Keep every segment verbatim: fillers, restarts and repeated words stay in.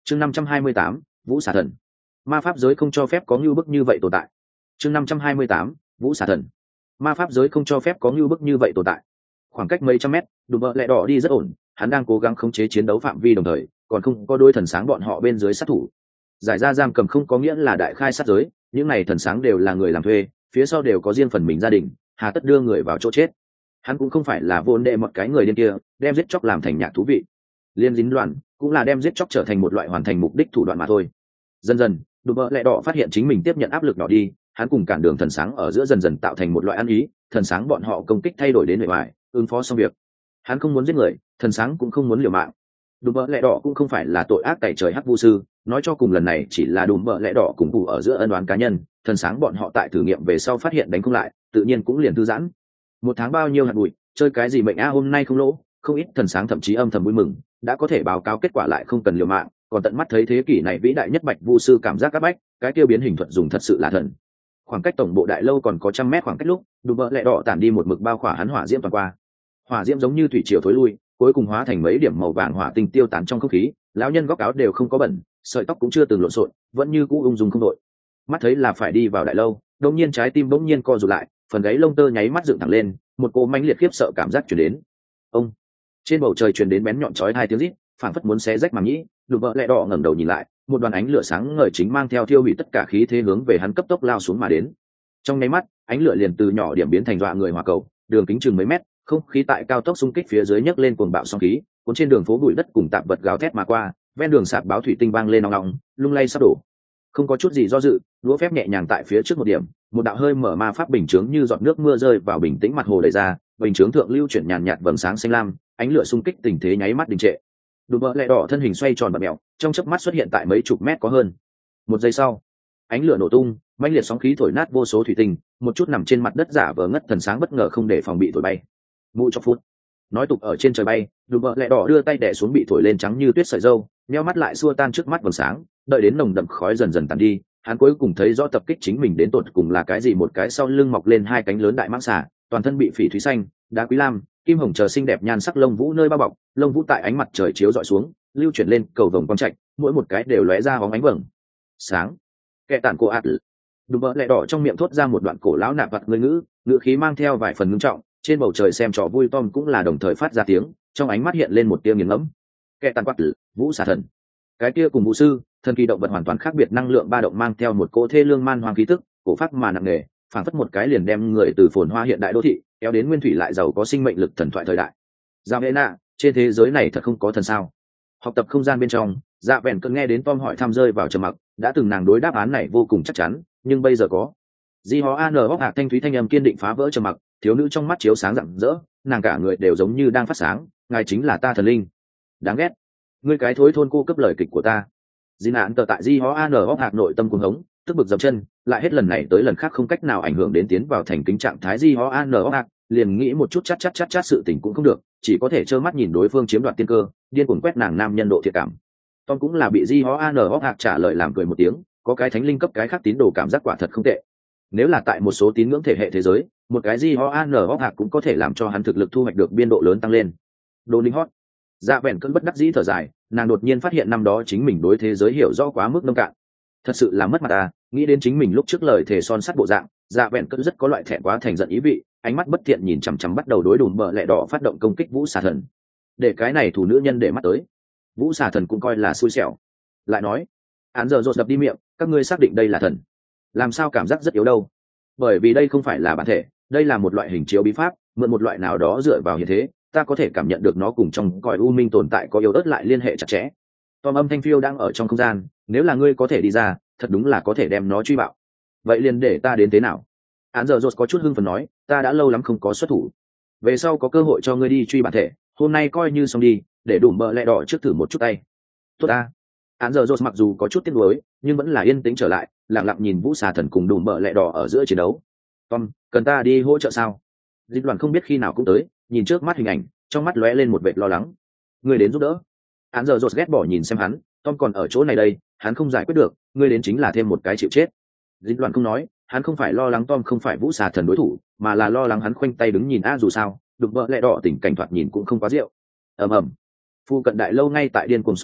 chương năm trăm hai mươi tám, vũ xà thần. Ma pháp giới không cho phép có ngưu bức như vậy tồn tại. chương năm trăm hai mươi tám, vũ xà thần. Ma pháp giới không cho phép có ngưu bức như vậy tồn tại. Khoảng cách mấy trăm mét, đùm bợ lẹ đỏ đi rất ổn, hắn đang cố gắng khống chế chiến đấu phạm vi đồng thời còn không có đôi thần sáng bọn họ bên dưới sát thủ. Giải ra giam cầm không có nghĩa là đại khai sát giới, những này thần sáng đều là người làm thuê, phía sau đều có riêng phần mình gia đình, hà tất đưa người vào chỗ chết. Hắn cũng không phải là vô đệ một cái người điên kia đem giết chóc làm thành nhạc thú vị, liên dính loạn cũng là đem giết chóc trở thành một loại hoàn thành mục đích thủ đoạn mà thôi. Dần dần đùm bợ lẹ đỏ phát hiện chính mình tiếp nhận áp lực nhỏ đi, hắn cùng cản đường thần sáng ở giữa dần dần tạo thành một loại ăn ý, thần sáng bọn họ công kích thay đổi đến bề ngoài ứng phó xong việc. Hắn không muốn giết người, thần sáng cũng không muốn liều mạng. Đùm bợ lẹ đỏ cũng không phải là tội ác tày trời hắc vu sư, nói cho cùng lần này chỉ là đùm bợ lẹ đỏ cùng cụ ở giữa ân đoán cá nhân, thần sáng bọn họ tại thử nghiệm về sau phát hiện đánh không lại, tự nhiên cũng liền thư giãn. Một tháng bao nhiêu hạt bụi, chơi cái gì mệnh a, hôm nay không lỗ, không ít thần sáng thậm chí âm thầm vui mừng, đã có thể báo cáo kết quả lại không cần liều mạng, còn tận mắt thấy thế kỷ này vĩ đại nhất bạch vu sư cảm giác các bách, cái tiêu biến hình thuật dùng thật sự là thần. Khoảng cách tổng bộ đại lâu còn có trăm mét khoảng cách lúc, đùm bợ lẹ đỏ tản đi một mực bao khỏa hắn hỏa diễm toàn qua. Hỏa diễm giống như thủy triều thối lui, cuối cùng hóa thành mấy điểm màu vàng hỏa tinh tiêu tán trong không khí. Lão nhân góc áo đều không có bẩn, sợi tóc cũng chưa từng lộn xộn, vẫn như cũ ung dung không đội. Mắt thấy là phải đi vào đại lâu, đột nhiên trái tim bỗng nhiên co rụt lại, phần gáy lông tơ nháy mắt dựng thẳng lên, một cỗ mãnh liệt khiếp sợ cảm giác truyền đến. Ông trên bầu trời truyền đến bén nhọn chói hai tiếng rít, phảng phất muốn xé rách màng nhĩ. Đùm bợ lẹ đỏ ngẩng đầu nhìn lại, một đoàn ánh lửa sáng ngời chính mang theo thiêu hủy tất cả khí thế hướng về hắn cấp tốc lao xuống mà đến. Trong nháy mắt, ánh lửa liền từ nhỏ điểm biến thành dọa người hỏa cầu, đường kính chừng mấy mét, không khí tại cao tốc xung kích phía dưới nhấc lên cuồng bạo sóng khí, cuốn trên đường phố bụi đất cùng tạp vật gào thét mà qua, ven đường sạp báo thủy tinh vang lên ong ong, lung lay sắp đổ. Không có chút gì do dự, đũa phép nhẹ nhàng tại phía trước một điểm, một đạo hơi mở ma pháp bình chướng như giọt nước mưa rơi vào bình tĩnh mặt hồ đẩy ra, bình chướng thượng lưu chuyển nhàn nhạt vầng sáng xanh lam, ánh lửa xung kích tình thế nháy mắt đình trệ. Đùm bợ lẹ đỏ thân hình xoay tròn bạt mèo, trong chớp mắt xuất hiện tại mấy chục mét có hơn. Một giây sau, ánh lửa nổ tung, mãnh liệt sóng khí thổi nát vô số thủy tinh, một chút nằm trên mặt đất giả vờ ngất thần sáng bất ngờ không để phòng bị thổi bay. Mụ cho phút nói tục ở trên trời bay, đùm bợ lẹ đỏ đưa tay đè xuống bị thổi lên trắng như tuyết sợi dâu, nheo mắt lại xua tan trước mắt vầng sáng, đợi đến nồng đậm khói dần dần tàn đi, hắn cuối cùng thấy rõ tập kích chính mình đến tột cùng là cái gì. Một cái sau lưng mọc lên hai cánh lớn đại mãng xà, toàn thân bị phỉ thúy xanh, đá quý lam, kim hồng chờ xinh đẹp nhan sắc lông vũ nơi bao bọc, lông vũ tại ánh mặt trời chiếu dọi xuống lưu chuyển lên cầu vồng quang trạch, mỗi một cái đều lóe ra hóng ánh vầng sáng. Kẻ tản cổ ạt, đùm bợ lẹ đỏ trong miệng thốt ra một đoạn cổ lão nạp vặt người ngữ, ngữ khí mang theo vài phần ngưng trọng. Trên bầu trời xem trò vui Tom cũng là đồng thời phát ra tiếng, trong ánh mắt hiện lên một tia nghiền ngẫm. Kẻ tàn quát tử, vũ xà thần. Cái kia cùng vũ sư, thần kỳ động vật hoàn toàn khác biệt, năng lượng ba động mang theo một cỗ thê lương man hoang khí tức, cổ phát mà nặng nề, phảng phất một cái liền đem người từ phồn hoa hiện đại đô thị kéo đến nguyên thủy lại giàu có sinh mệnh lực thần thoại thời đại. Dạ vẽ nạ, trên thế giới này thật không có thần sao? Học tập không gian bên trong, dạ vẹn cơn nghe đến Tom hỏi thăm rơi vào trầm mặc, đã từng nàng đối đáp án này vô cùng chắc chắn, nhưng bây giờ có. Di hó an hóc hạc thanh thúy thanh âm kiên định phá vỡ trầm mặc, thiếu nữ trong mắt chiếu sáng rạng rỡ, nàng cả người đều giống như đang phát sáng, ngài chính là ta thần linh. Đáng ghét, ngươi cái thối thôn cô cấp lời kịch của ta. Di nạn tờ tại Di hó an hóc hạc nội tâm cuồng hống, tức bực dậm chân, lại hết lần này tới lần khác không cách nào ảnh hưởng đến tiến vào thành kính trạng thái Di hó an hóc hạc, liền nghĩ một chút chát chát chát chát sự tình cũng không được, chỉ có thể trơ mắt nhìn đối phương chiếm đoạt tiên cơ, điên cuồng quét nàng nam nhân độ thiệt cảm. Tom cũng là bị Di hó an hóc hạc trả lời làm cười một tiếng, có cái thánh linh cấp cái khác tín đồ cảm giác quả thật không tệ. Nếu là tại một số tín ngưỡng thể hệ thế giới, một cái Di ho an hóc hạc cũng có thể làm cho hắn thực lực thu hoạch được biên độ lớn tăng lên. Đồ linh hót, dạ vẹn cơn bất đắc dĩ thở dài, nàng đột nhiên phát hiện năm đó chính mình đối thế giới hiểu rõ quá mức nông cạn, thật sự là mất mặt à. Nghĩ đến chính mình lúc trước lời thề son sắt bộ dạng, dạ vẹn cơn rất có loại thẹn quá thành giận ý vị, ánh mắt bất thiện nhìn chằm chằm bắt đầu đối đùm bợ lẹ đỏ phát động công kích vũ xà thần. Để cái này thủ nữ nhân để mắt tới, vũ xà thần cũng coi là xui xẻo. Lại nói, án giờ rột đập đi miệng, các ngươi xác định đây là thần? Làm sao cảm giác rất yếu đâu? Bởi vì đây không phải là bản thể, đây là một loại hình chiếu bí pháp, mượn một loại nào đó dựa vào hiện thế, ta có thể cảm nhận được nó cùng trong cõi u minh tồn tại có yếu ớt lại liên hệ chặt chẽ. Tom âm thanh phiêu đang ở trong không gian, nếu là ngươi có thể đi ra, thật đúng là có thể đem nó truy bạo. Vậy liền để ta đến thế nào? Án giờ rột có chút hưng phấn nói, ta đã lâu lắm không có xuất thủ, về sau có cơ hội cho ngươi đi truy bản thể, hôm nay coi như xong đi, để đủ bợ lẹ đỏ trước thử một chút tay. Tốt ta. Án giờ rột mặc dù có chút tiếc nuối, nhưng vẫn là yên tĩnh trở lại, lặng lặng nhìn vũ xà thần cùng đủ bợ lẹ đỏ ở giữa chiến đấu. Tom, cần ta đi hỗ trợ sao? Dịch đoàn không biết khi nào cũng tới, nhìn trước mắt hình ảnh, trong mắt lóe lên một vệt lo lắng. Ngươi đến giúp đỡ. Án giờ rột ghét bỏ nhìn xem hắn, Tom còn ở chỗ này đây, hắn không giải quyết được, ngươi đến chính là thêm một cái chịu chết. Dịch đoàn không nói, hắn không phải lo lắng Tom không phải vũ xà thần đối thủ, mà là lo lắng hắn khoanh tay đứng nhìn a dù sao, đục vợ lẹ đỏ tình cảnh thoạt nhìn cũng không quá rượu. Ầm ầm. Phu cận đại lâu ngay tại điên cuồng sụp đổ,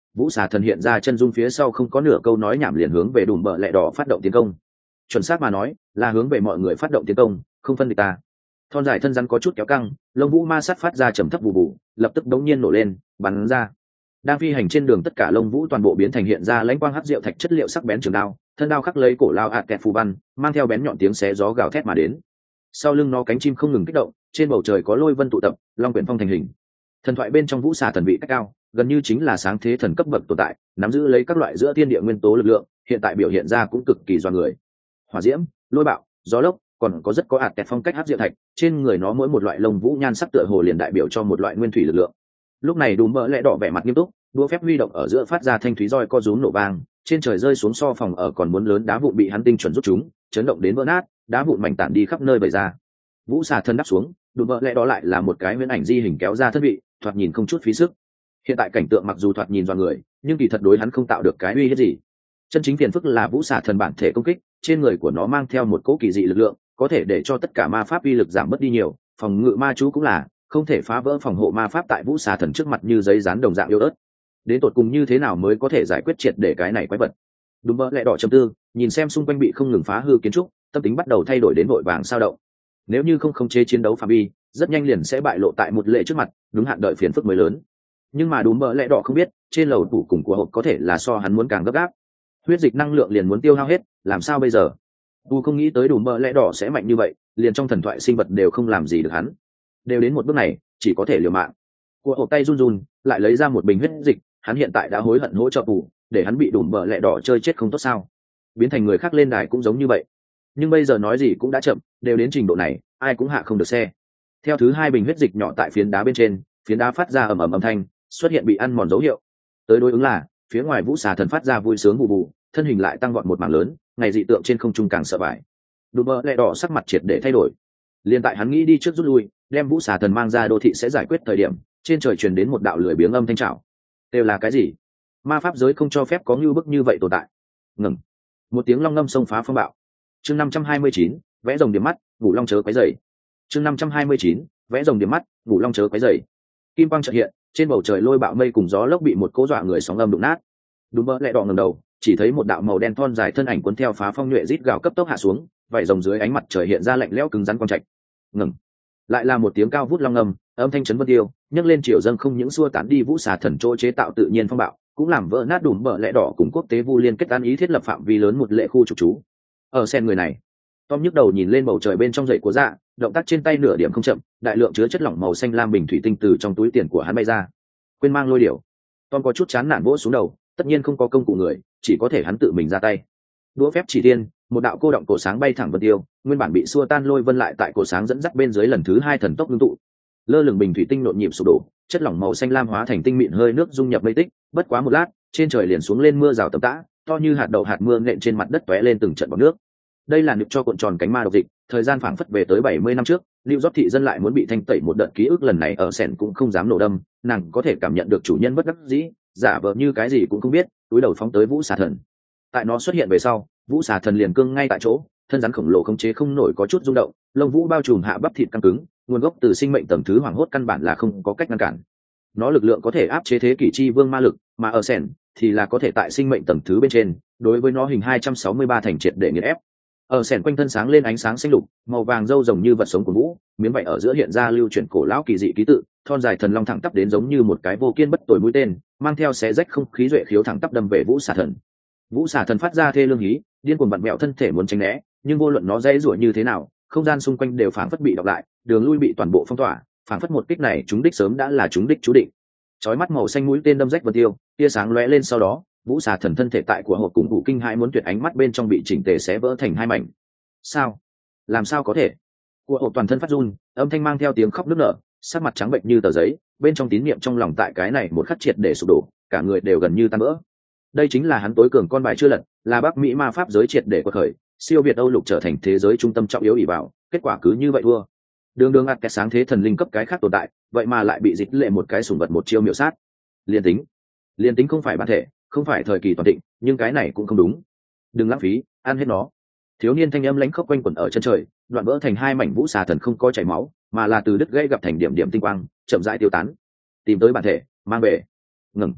vũ xà thần hiện ra chân dung phía sau không có nửa câu nói nhảm liền hướng về đùm bợ lẹ đỏ phát động tiến công. Chuẩn xác mà nói là hướng về mọi người phát động tiến công, không phân địch ta. Thon dài thân rắn có chút kéo căng, lông vũ ma sát phát ra trầm thấp vụ vụ, lập tức đống nhiên nổ lên bắn ra. Đang phi hành trên đường tất cả lông vũ toàn bộ biến thành hiện ra lãnh quang hắc diệu thạch chất liệu sắc bén trường đao, thân đao khắc lấy cổ lao ạt kẹt phù văn, mang theo bén nhọn tiếng xé gió gào thét mà đến. Sau lưng nó cánh chim không ngừng kích động, trên bầu trời có lôi vân tụ tập, long quyển phong thành hình. Thần thoại bên trong vũ xà thần vị cách cao, gần như chính là sáng thế thần cấp bậc tồn tại, nắm giữ lấy các loại giữa thiên địa nguyên tố lực lượng, hiện tại biểu hiện ra cũng cực kỳ doan người. Hỏa diễm, lôi bạo, gió lốc, còn có rất có ạt kẹt phong cách hắc diệu thạch, trên người nó mỗi một loại lông vũ nhan sắc tựa hồ liền đại biểu cho một loại nguyên thủy lực lượng. Lúc này đùm bợ lẹ đỏ vẻ mặt nghiêm túc, đũa phép huy động ở giữa phát ra thanh thúy roi co rúm nổ vang, trên trời rơi xuống so phòng ở còn muốn lớn đá vụn bị hắn tinh chuẩn rút chúng, chấn động đến vỡ nát, đá vụn mảnh tản đi khắp nơi bày ra. Vũ xà thân đáp xuống, đùm bợ lẹ đó lại là một cái huyễn ảnh di hình kéo ra thân vị, thoạt nhìn không chút phí sức. Hiện tại cảnh tượng mặc dù thoạt nhìn doan người, nhưng kỳ thật đối hắn không tạo được cái uy hiếp gì. Chân chính phiền phức là vũ xà thần bản thể công kích, trên người của nó mang theo một cỗ kỳ dị lực lượng, có thể để cho tất cả ma pháp uy lực giảm bớt đi nhiều, phòng ngự ma chú cũng là không thể phá vỡ phòng hộ ma pháp tại vũ xà thần trước mặt như giấy dán đồng dạng yếu ớt. Đến tột cùng như thế nào mới có thể giải quyết triệt để cái này quái vật? Đúng mơ lẹ đỏ châm tư, nhìn xem xung quanh bị không ngừng phá hư kiến trúc, tâm tính bắt đầu thay đổi đến vội vàng sao động. Nếu như không khống chế chiến đấu phạm vi, rất nhanh liền sẽ bại lộ tại một lệ trước mặt, đúng hạn đợi phiền phức mới lớn. Nhưng mà đúng mơ lẹ đỏ không biết, trên lầu tủ cùng của hộp có thể là so hắn muốn càng gấp gáp. Huyết dịch năng lượng liền muốn tiêu hao hết, làm sao bây giờ? Tu không nghĩ tới đủ mơ lẽ đỏ sẽ mạnh như vậy, liền trong thần thoại sinh vật đều không làm gì được hắn. Đều đến một bước này, chỉ có thể liều mạng. Của hộp tay run run, lại lấy ra một bình huyết dịch, hắn hiện tại đã hối hận hỗ trợ tù, để hắn bị đủ mơ lẽ đỏ chơi chết không tốt sao? Biến thành người khác lên đài cũng giống như vậy. Nhưng bây giờ nói gì cũng đã chậm, đều đến trình độ này, ai cũng hạ không được xe. Theo thứ hai bình huyết dịch nhỏ tại phiến đá bên trên, phiến đá phát ra ầm ầm âm thanh, xuất hiện bị ăn mòn dấu hiệu. Tới đối ứng là, phía ngoài vũ xà thần phát ra vui sướng vụ vụ, thân hình lại tăng vọt một mảng lớn, ngày dị tượng trên không trung càng sợ bại. Đùm bơ lẹ đỏ sắc mặt triệt để thay đổi. Liên tại hắn nghĩ đi trước rút lui, đem vũ xà thần mang ra đô thị sẽ giải quyết thời điểm, trên trời truyền đến một đạo lưỡi biếng âm thanh trào. Đều là cái gì? Ma pháp giới không cho phép có như bức như vậy tồn tại. Ngừng. Một tiếng long ngâm xông phá phong bạo. Chương năm trăm hai mươi chín, vẽ rồng điểm mắt, ngủ long chớ quấy rầy. Chương năm trăm hai mươi chín, vẽ rồng điểm mắt, ngủ long chớ quấy rầy. Kim quang chợt hiện, trên bầu trời lôi bạo mây cùng gió lốc bị một cỗ dọa người sóng âm đụng nát. Đùm bơ lẹ đỏ ngẩng đầu, chỉ thấy một đạo màu đen thon dài thân ảnh cuốn theo phá phong nhuệ rít gào cấp tốc hạ xuống, vảy rồng dưới ánh mặt trời hiện ra lạnh lẽo cứng rắn quang trạch. Ngừng. Lại là một tiếng cao vút long ngâm, âm thanh chấn vân tiêu, nhấc lên triều dâng không những xua tán đi vũ xà thần chỗ chế tạo tự nhiên phong bạo, cũng làm vỡ nát đùm bờ lẹ đỏ cùng quốc tế vu liên kết an ý thiết lập phạm vi lớn một lệ khu trục trú. Ở sen người này, Tom nhức đầu nhìn lên bầu trời bên trong dậy của dạ, động tác trên tay nửa điểm không chậm, đại lượng chứa chất lỏng màu xanh lam bình thủy tinh từ trong túi tiền của hắn bay ra. Quên mang lôi điểu. Tom có chút chán nản vỗ xuống đầu, tất nhiên không có công cụ người, chỉ có thể hắn tự mình ra tay. Đũa phép chỉ tiên, một đạo cô động cổ sáng bay thẳng vân tiêu, nguyên bản bị xua tan lôi vân lại tại cổ sáng dẫn dắt bên dưới lần thứ hai thần tốc ngưng tụ. Lơ lửng bình thủy tinh nhộn nhịp sụp đổ, chất lỏng màu xanh lam hóa thành tinh mịn hơi nước dung nhập mây tích, bất quá một lát, trên trời liền xuống lên mưa rào tầm tã, to như hạt đậu hạt mưa nện trên mặt đất tóe lên từng trận bọt nước. Đây là nực cho cuộn tròn cánh ma độc dịch, thời gian phảng phất về tới bảy mươi năm trước, New York thị dân lại muốn bị thanh tẩy một đợt ký ức lần này ở sẹn cũng không dám nổ đâm, nàng có thể cảm nhận được chủ nhân bất đắc dĩ, giả vờ như cái gì cũng không biết, túi đầu phóng tới vũ xà thần. Tại nó xuất hiện về sau, vũ xà thần liền cương ngay tại chỗ, thân rắn khổng lồ không chế không nổi có chút rung động, lông vũ bao trùm hạ bắp thịt căng cứng, nguồn gốc từ sinh mệnh tầng thứ hoàng hốt căn bản là không có cách ngăn cản. Nó lực lượng có thể áp chế thế kỷ chi vương ma lực, mà ở sẹn thì là có thể tại sinh mệnh tầng thứ bên trên, đối với nó hình hai trăm sáu mươi ba thành triệt để nghiền ép. Ở sẹn quanh thân sáng lên ánh sáng xanh lục, màu vàng râu rồng như vật sống của vũ, miếng vảy ở giữa hiện ra lưu chuyển cổ lão kỳ dị ký tự, thon dài thần long thẳng tắp đến giống như một cái vô kiên bất tồi mũi tên, mang theo xé rách không khí duệ khiếu thẳng tắp đâm về vũ xà thần. Vũ xà thần phát ra thê lương hí, điên cuồng vặn mẹo thân thể muốn tránh né, nhưng vô luận nó dãy rủa như thế nào, không gian xung quanh đều phảng phất bị đọc lại, đường lui bị toàn bộ phong tỏa, phảng phất một kích này chúng đích sớm đã là chúng đích chú định. Chói mắt màu xanh mũi tên đâm rách vân tiêu, tia sáng lóe lên sau đó, vũ xà thần thân thể tại của hộp cùng cụ kinh hãi muốn tuyệt ánh mắt bên trong bị chỉnh tề xé vỡ thành hai mảnh. Sao? Làm sao có thể? Của hộp toàn thân phát run, âm thanh mang theo tiếng khóc nức nở, sắc mặt trắng bệnh như tờ giấy, bên trong tín niệm trong lòng tại cái này một khắc triệt để sụp đổ, cả người đều gần như tan vỡ. Đây chính là hắn tối cường con bài chưa lật, là Bắc Mỹ ma pháp giới triệt để quật khởi, siêu việt Âu lục trở thành thế giới trung tâm trọng yếu ỷ vào, kết quả cứ như vậy thua. Đường đường ạt cái sáng thế thần linh cấp cái khác tồn tại, vậy mà lại bị dịch lệ một cái sủng vật một chiêu miểu sát. Liên tính, liên tính không phải bản thể, không phải thời kỳ toàn thịnh, nhưng cái này cũng không đúng. Đừng lãng phí, ăn hết nó. Thiếu niên thanh âm lãnh khốc quanh quẩn ở chân trời, đoạn vỡ thành hai mảnh vũ xà thần không có chảy máu, mà là từ đứt gãy gặp thành điểm điểm tinh quang, chậm rãi tiêu tán. Tìm tới bản thể, mang về. Ngừng.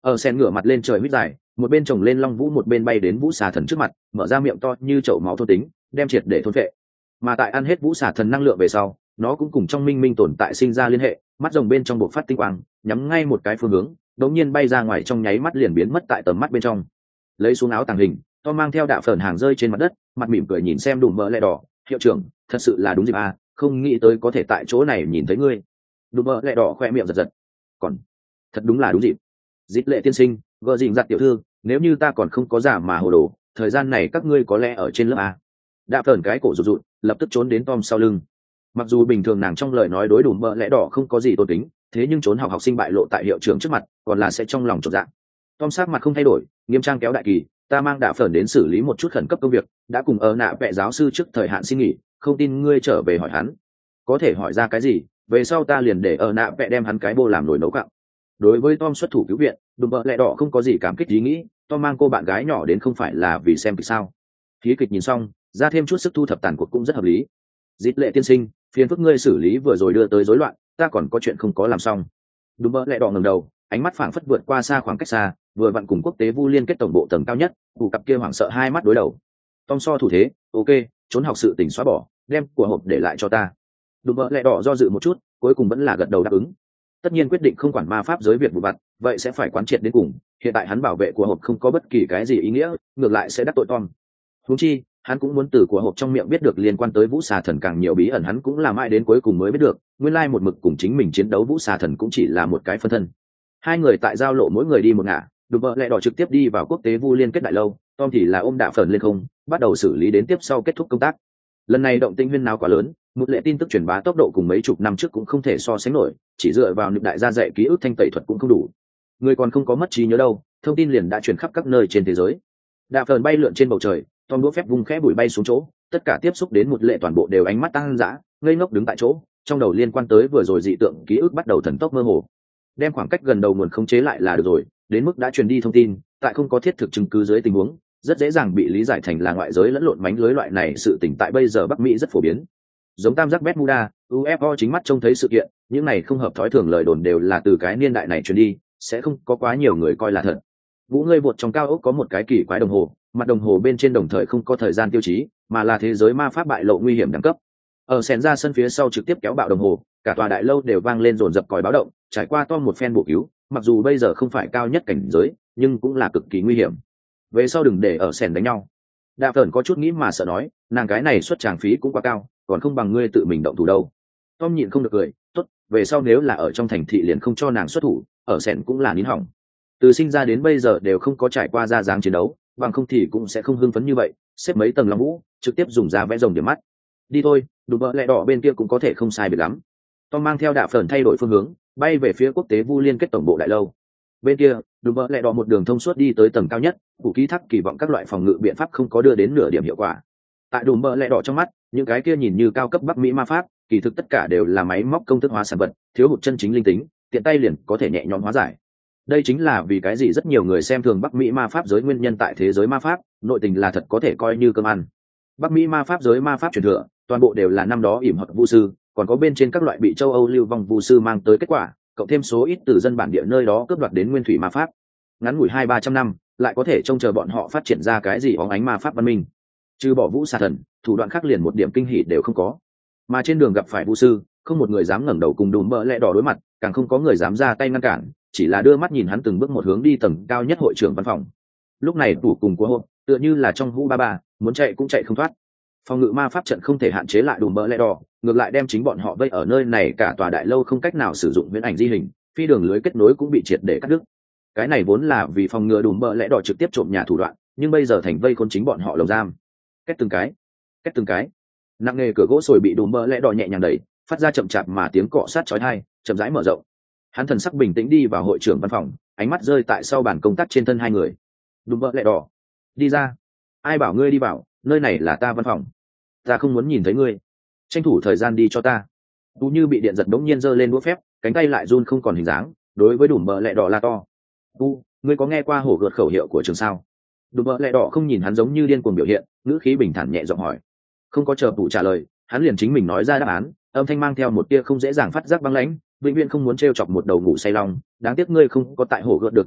Ở sen ngửa mặt lên trời huýt dài, một bên trồng lên long vũ, một bên bay đến vũ xà thần trước mặt, mở ra miệng to như chậu máu thôn tính, đem triệt để thôn vệ. Mà tại ăn hết vũ xà thần năng lượng về sau, nó cũng cùng trong minh minh tồn tại sinh ra liên hệ, mắt rồng bên trong bộc phát tinh quang, nhắm ngay một cái phương hướng, đống nhiên bay ra ngoài, trong nháy mắt liền biến mất tại tầm mắt bên trong. Lấy xuống áo tàng hình, to mang theo đạo phởn hàng rơi trên mặt đất, mặt mỉm cười nhìn xem đùm mỡ lẹ đỏ. Hiệu trưởng, thật sự là đúng dịp à, không nghĩ tới có thể tại chỗ này nhìn thấy ngươi. Đùm mỡ lẹ đỏ khoe miệng giật giật. Còn thật đúng là đúng dịp. Dịp lệ tiên sinh, gợ dịnh giặt tiểu thư, nếu như ta còn không có giả mà hồ đồ, thời gian này các ngươi có lẽ ở trên lớp a. Đạo phởn cái cổ rụt rụt, lập tức trốn đến Tom sau lưng. Mặc dù bình thường nàng trong lời nói đối đùm mỡ lẹ đỏ không có gì tôn kính, thế nhưng trốn học học sinh bại lộ tại hiệu trưởng trước mặt, còn là sẽ trong lòng chột dạ. Tom sắc mặt không thay đổi, nghiêm trang kéo đại kỳ, ta mang đạo phởn đến xử lý một chút khẩn cấp công việc, đã cùng ở nạ vệ giáo sư trước thời hạn xin nghỉ, không tin ngươi trở về hỏi hắn, có thể hỏi ra cái gì, về sau ta liền để ở nạ vệ đem hắn cái bô làm nồi nấu cặn. Đối với Tom xuất thủ cứu viện, đùm bợ lẹ đỏ không có gì cảm kích ý nghĩ, Tom mang cô bạn gái nhỏ đến không phải là vì xem kịch sao? Khí kịch nhìn xong, ra thêm chút sức thu thập tàn cuộc cũng rất hợp lý. Dịp lệ tiên sinh, phiền phức ngươi xử lý vừa rồi đưa tới rối loạn, ta còn có chuyện không có làm xong. Đùm bợ lẹ đỏ ngẩng đầu, ánh mắt phảng phất vượt qua xa khoảng cách xa, vừa vặn cùng quốc tế vu liên kết tổng bộ tầng cao nhất, thủ cặp kia hoảng sợ hai mắt đối đầu. Tom so thủ thế, ok, trốn học sự tình xóa bỏ, đem của hộp để lại cho ta. Đùm bợ lẹ đỏ do dự một chút, cuối cùng vẫn là gật đầu đáp ứng. Tất nhiên quyết định không quản ma pháp giới việc vụ vặt, vậy sẽ phải quán triệt đến cùng. Hiện tại hắn bảo vệ của hộp không có bất kỳ cái gì ý nghĩa, ngược lại sẽ đắc tội Tom. Huống chi, hắn cũng muốn từ của hộp trong miệng biết được liên quan tới vũ xà thần càng nhiều bí ẩn, hắn cũng là mãi đến cuối cùng mới biết được. Nguyên lai một mực cùng chính mình chiến đấu vũ xà thần cũng chỉ là một cái phân thân. Hai người tại giao lộ mỗi người đi một ngả, đùm bợ lẹ đỏ trực tiếp đi vào quốc tế vu liên kết đại lâu, Tom thì là ôm đạ phởn lên không, bắt đầu xử lý đến tiếp sau kết thúc công tác. Lần này động tĩnh huyên náo quá lớn, một lệ tin tức truyền bá tốc độ cùng mấy chục năm trước cũng không thể so sánh nổi, chỉ dựa vào niệm đại gia dạy ký ức thanh tẩy thuật cũng không đủ. Người còn không có mất trí nhớ đâu, thông tin liền đã truyền khắp các nơi trên thế giới. Đạ phởn bay lượn trên bầu trời, Tom đũa phép vung khẽ bụi bay xuống chỗ, tất cả tiếp xúc đến một lệ toàn bộ đều ánh mắt tăng dã, ngây ngốc đứng tại chỗ, trong đầu liên quan tới vừa rồi dị tượng ký ức bắt đầu thần tốc mơ hồ. Đem khoảng cách gần đầu nguồn khống chế lại là được rồi, đến mức đã truyền đi thông tin, tại không có thiết thực chứng cứ dưới tình huống, rất dễ dàng bị lý giải thành là ngoại giới lẫn lộn mánh lưới. Loại này sự tình tại bây giờ Bắc Mỹ rất phổ biến. Giống tam giác Bermuda, u ép o chính mắt trông thấy sự kiện, những này không hợp thói thường lời đồn đều là từ cái niên đại này truyền đi, sẽ không có quá nhiều người coi là thật. Vũ ngươi vụt trong cao ốc có một cái kỳ quái đồng hồ, mặt đồng hồ bên trên đồng thời không có thời gian tiêu chí, mà là thế giới ma pháp bại lộ nguy hiểm đẳng cấp. Ở sèn ra sân phía sau trực tiếp kéo bạo đồng hồ, cả tòa đại lâu đều vang lên dồn dập còi báo động, trải qua Tom một phen bổ cứu, mặc dù bây giờ không phải cao nhất cảnh giới, nhưng cũng là cực kỳ nguy hiểm. Về sau đừng để ở sèn đánh nhau. Đạ Phởn có chút nghĩ mà sợ nói, nàng cái này xuất tràng phí cũng quá cao, còn không bằng ngươi tự mình động thủ đâu. Tom nhịn không được cười, tốt, về sau nếu là ở trong thành thị liền không cho nàng xuất thủ, ở sèn cũng là nín hỏng. Từ sinh ra đến bây giờ đều không có trải qua ra dáng chiến đấu, bằng không thì cũng sẽ không hưng phấn như vậy, xếp mấy tầng long vũ, trực tiếp dùng ra vẽ rồng điểm mắt. Đi thôi, đùm bợ lẹ đỏ bên kia cũng có thể không sai biệt lắm. Tom mang theo Đạ Phởn thay đổi phương hướng, bay về phía quốc tế vu liên kết tổng bộ đại lâu. Bên kia, đùm bợ lẹ đỏ một đường thông suốt đi tới tầng cao nhất, cụ ký thác kỳ vọng các loại phòng ngự biện pháp không có đưa đến nửa điểm hiệu quả. Tại đùm bợ lẹ đỏ trong mắt, những cái kia nhìn như cao cấp Bắc Mỹ ma pháp, kỳ thực tất cả đều là máy móc công thức hóa sản vật, thiếu hụt chân chính linh tính, tiện tay liền có thể nhẹ nhõm hóa giải. Đây chính là vì cái gì rất nhiều người xem thường Bắc Mỹ ma pháp giới nguyên nhân. Tại thế giới ma pháp, nội tình là thật có thể coi như cơm ăn. Bắc Mỹ ma pháp giới ma pháp truyền thừa, toàn bộ đều là năm đó yểm hoặc vu sư, còn có bên trên các loại bị châu Âu lưu vong vu sư mang tới kết quả, cộng thêm số ít từ dân bản địa nơi đó cướp đoạt đến nguyên thủy ma pháp. Ngắn ngủi hai ba trăm năm, lại có thể trông chờ bọn họ phát triển ra cái gì óng ánh ma pháp văn minh. Trừ bỏ vũ xà thần, thủ đoạn khác liền một điểm kinh hỉ đều không có. Mà trên đường gặp phải vu sư, không một người dám ngẩng đầu cùng đùm bợ lẹ đỏ đối mặt, càng không có người dám ra tay ngăn cản, chỉ là đưa mắt nhìn hắn từng bước một hướng đi tầng cao nhất hội trưởng văn phòng. Lúc này tủ cùng của hộp, tựa như là trong hũ ba ba, muốn chạy cũng chạy không thoát. Phòng ngự ma pháp trận không thể hạn chế lại đùm bợ lẹ đỏ, ngược lại đem chính bọn họ vây ở nơi này, cả tòa đại lâu không cách nào sử dụng viễn ảnh di hình, phi đường lưới kết nối cũng bị triệt để cắt đứt. Cái này vốn là vì phòng ngừa đùm bợ lẹ đỏ trực tiếp trộm nhà thủ đoạn, nhưng bây giờ thành vây khốn chính bọn họ lồng giam. Cách từng cái, cách từng cái, nặng nề cửa gỗ sồi bị đùm bợ lẹ đỏ nhẹ nhàng đẩy, phát ra chậm chạp mà tiếng cọ sát chói tai, chậm rãi mở rộng. Hắn thần sắc bình tĩnh đi vào hội trưởng văn phòng, ánh mắt rơi tại sau bàn công tác trên thân hai người. Đùm bợ lẹ đỏ, đi ra. Ai bảo ngươi đi vào, nơi này là ta văn phòng. Ta không muốn nhìn thấy ngươi. Tranh thủ thời gian đi cho ta. Tú như bị điện giật đống nhiên giơ lên đũa phép, cánh tay lại run không còn hình dáng, đối với đùm bợ lẹ đỏ la to. Tu, ngươi có nghe qua hổ gợt khẩu hiệu của trường sao? Đùm bợ lẹ đỏ không nhìn hắn giống như điên cuồng biểu hiện, ngữ khí bình thản nhẹ giọng hỏi. Không có chờ Tú trả lời, hắn liền chính mình nói ra đáp án, âm thanh mang theo một tia không dễ dàng phát giác băng lãnh. Vĩnh viễn không muốn trêu chọc một đầu ngủ say long, đáng tiếc ngươi không có tại hổ gợt được đi học,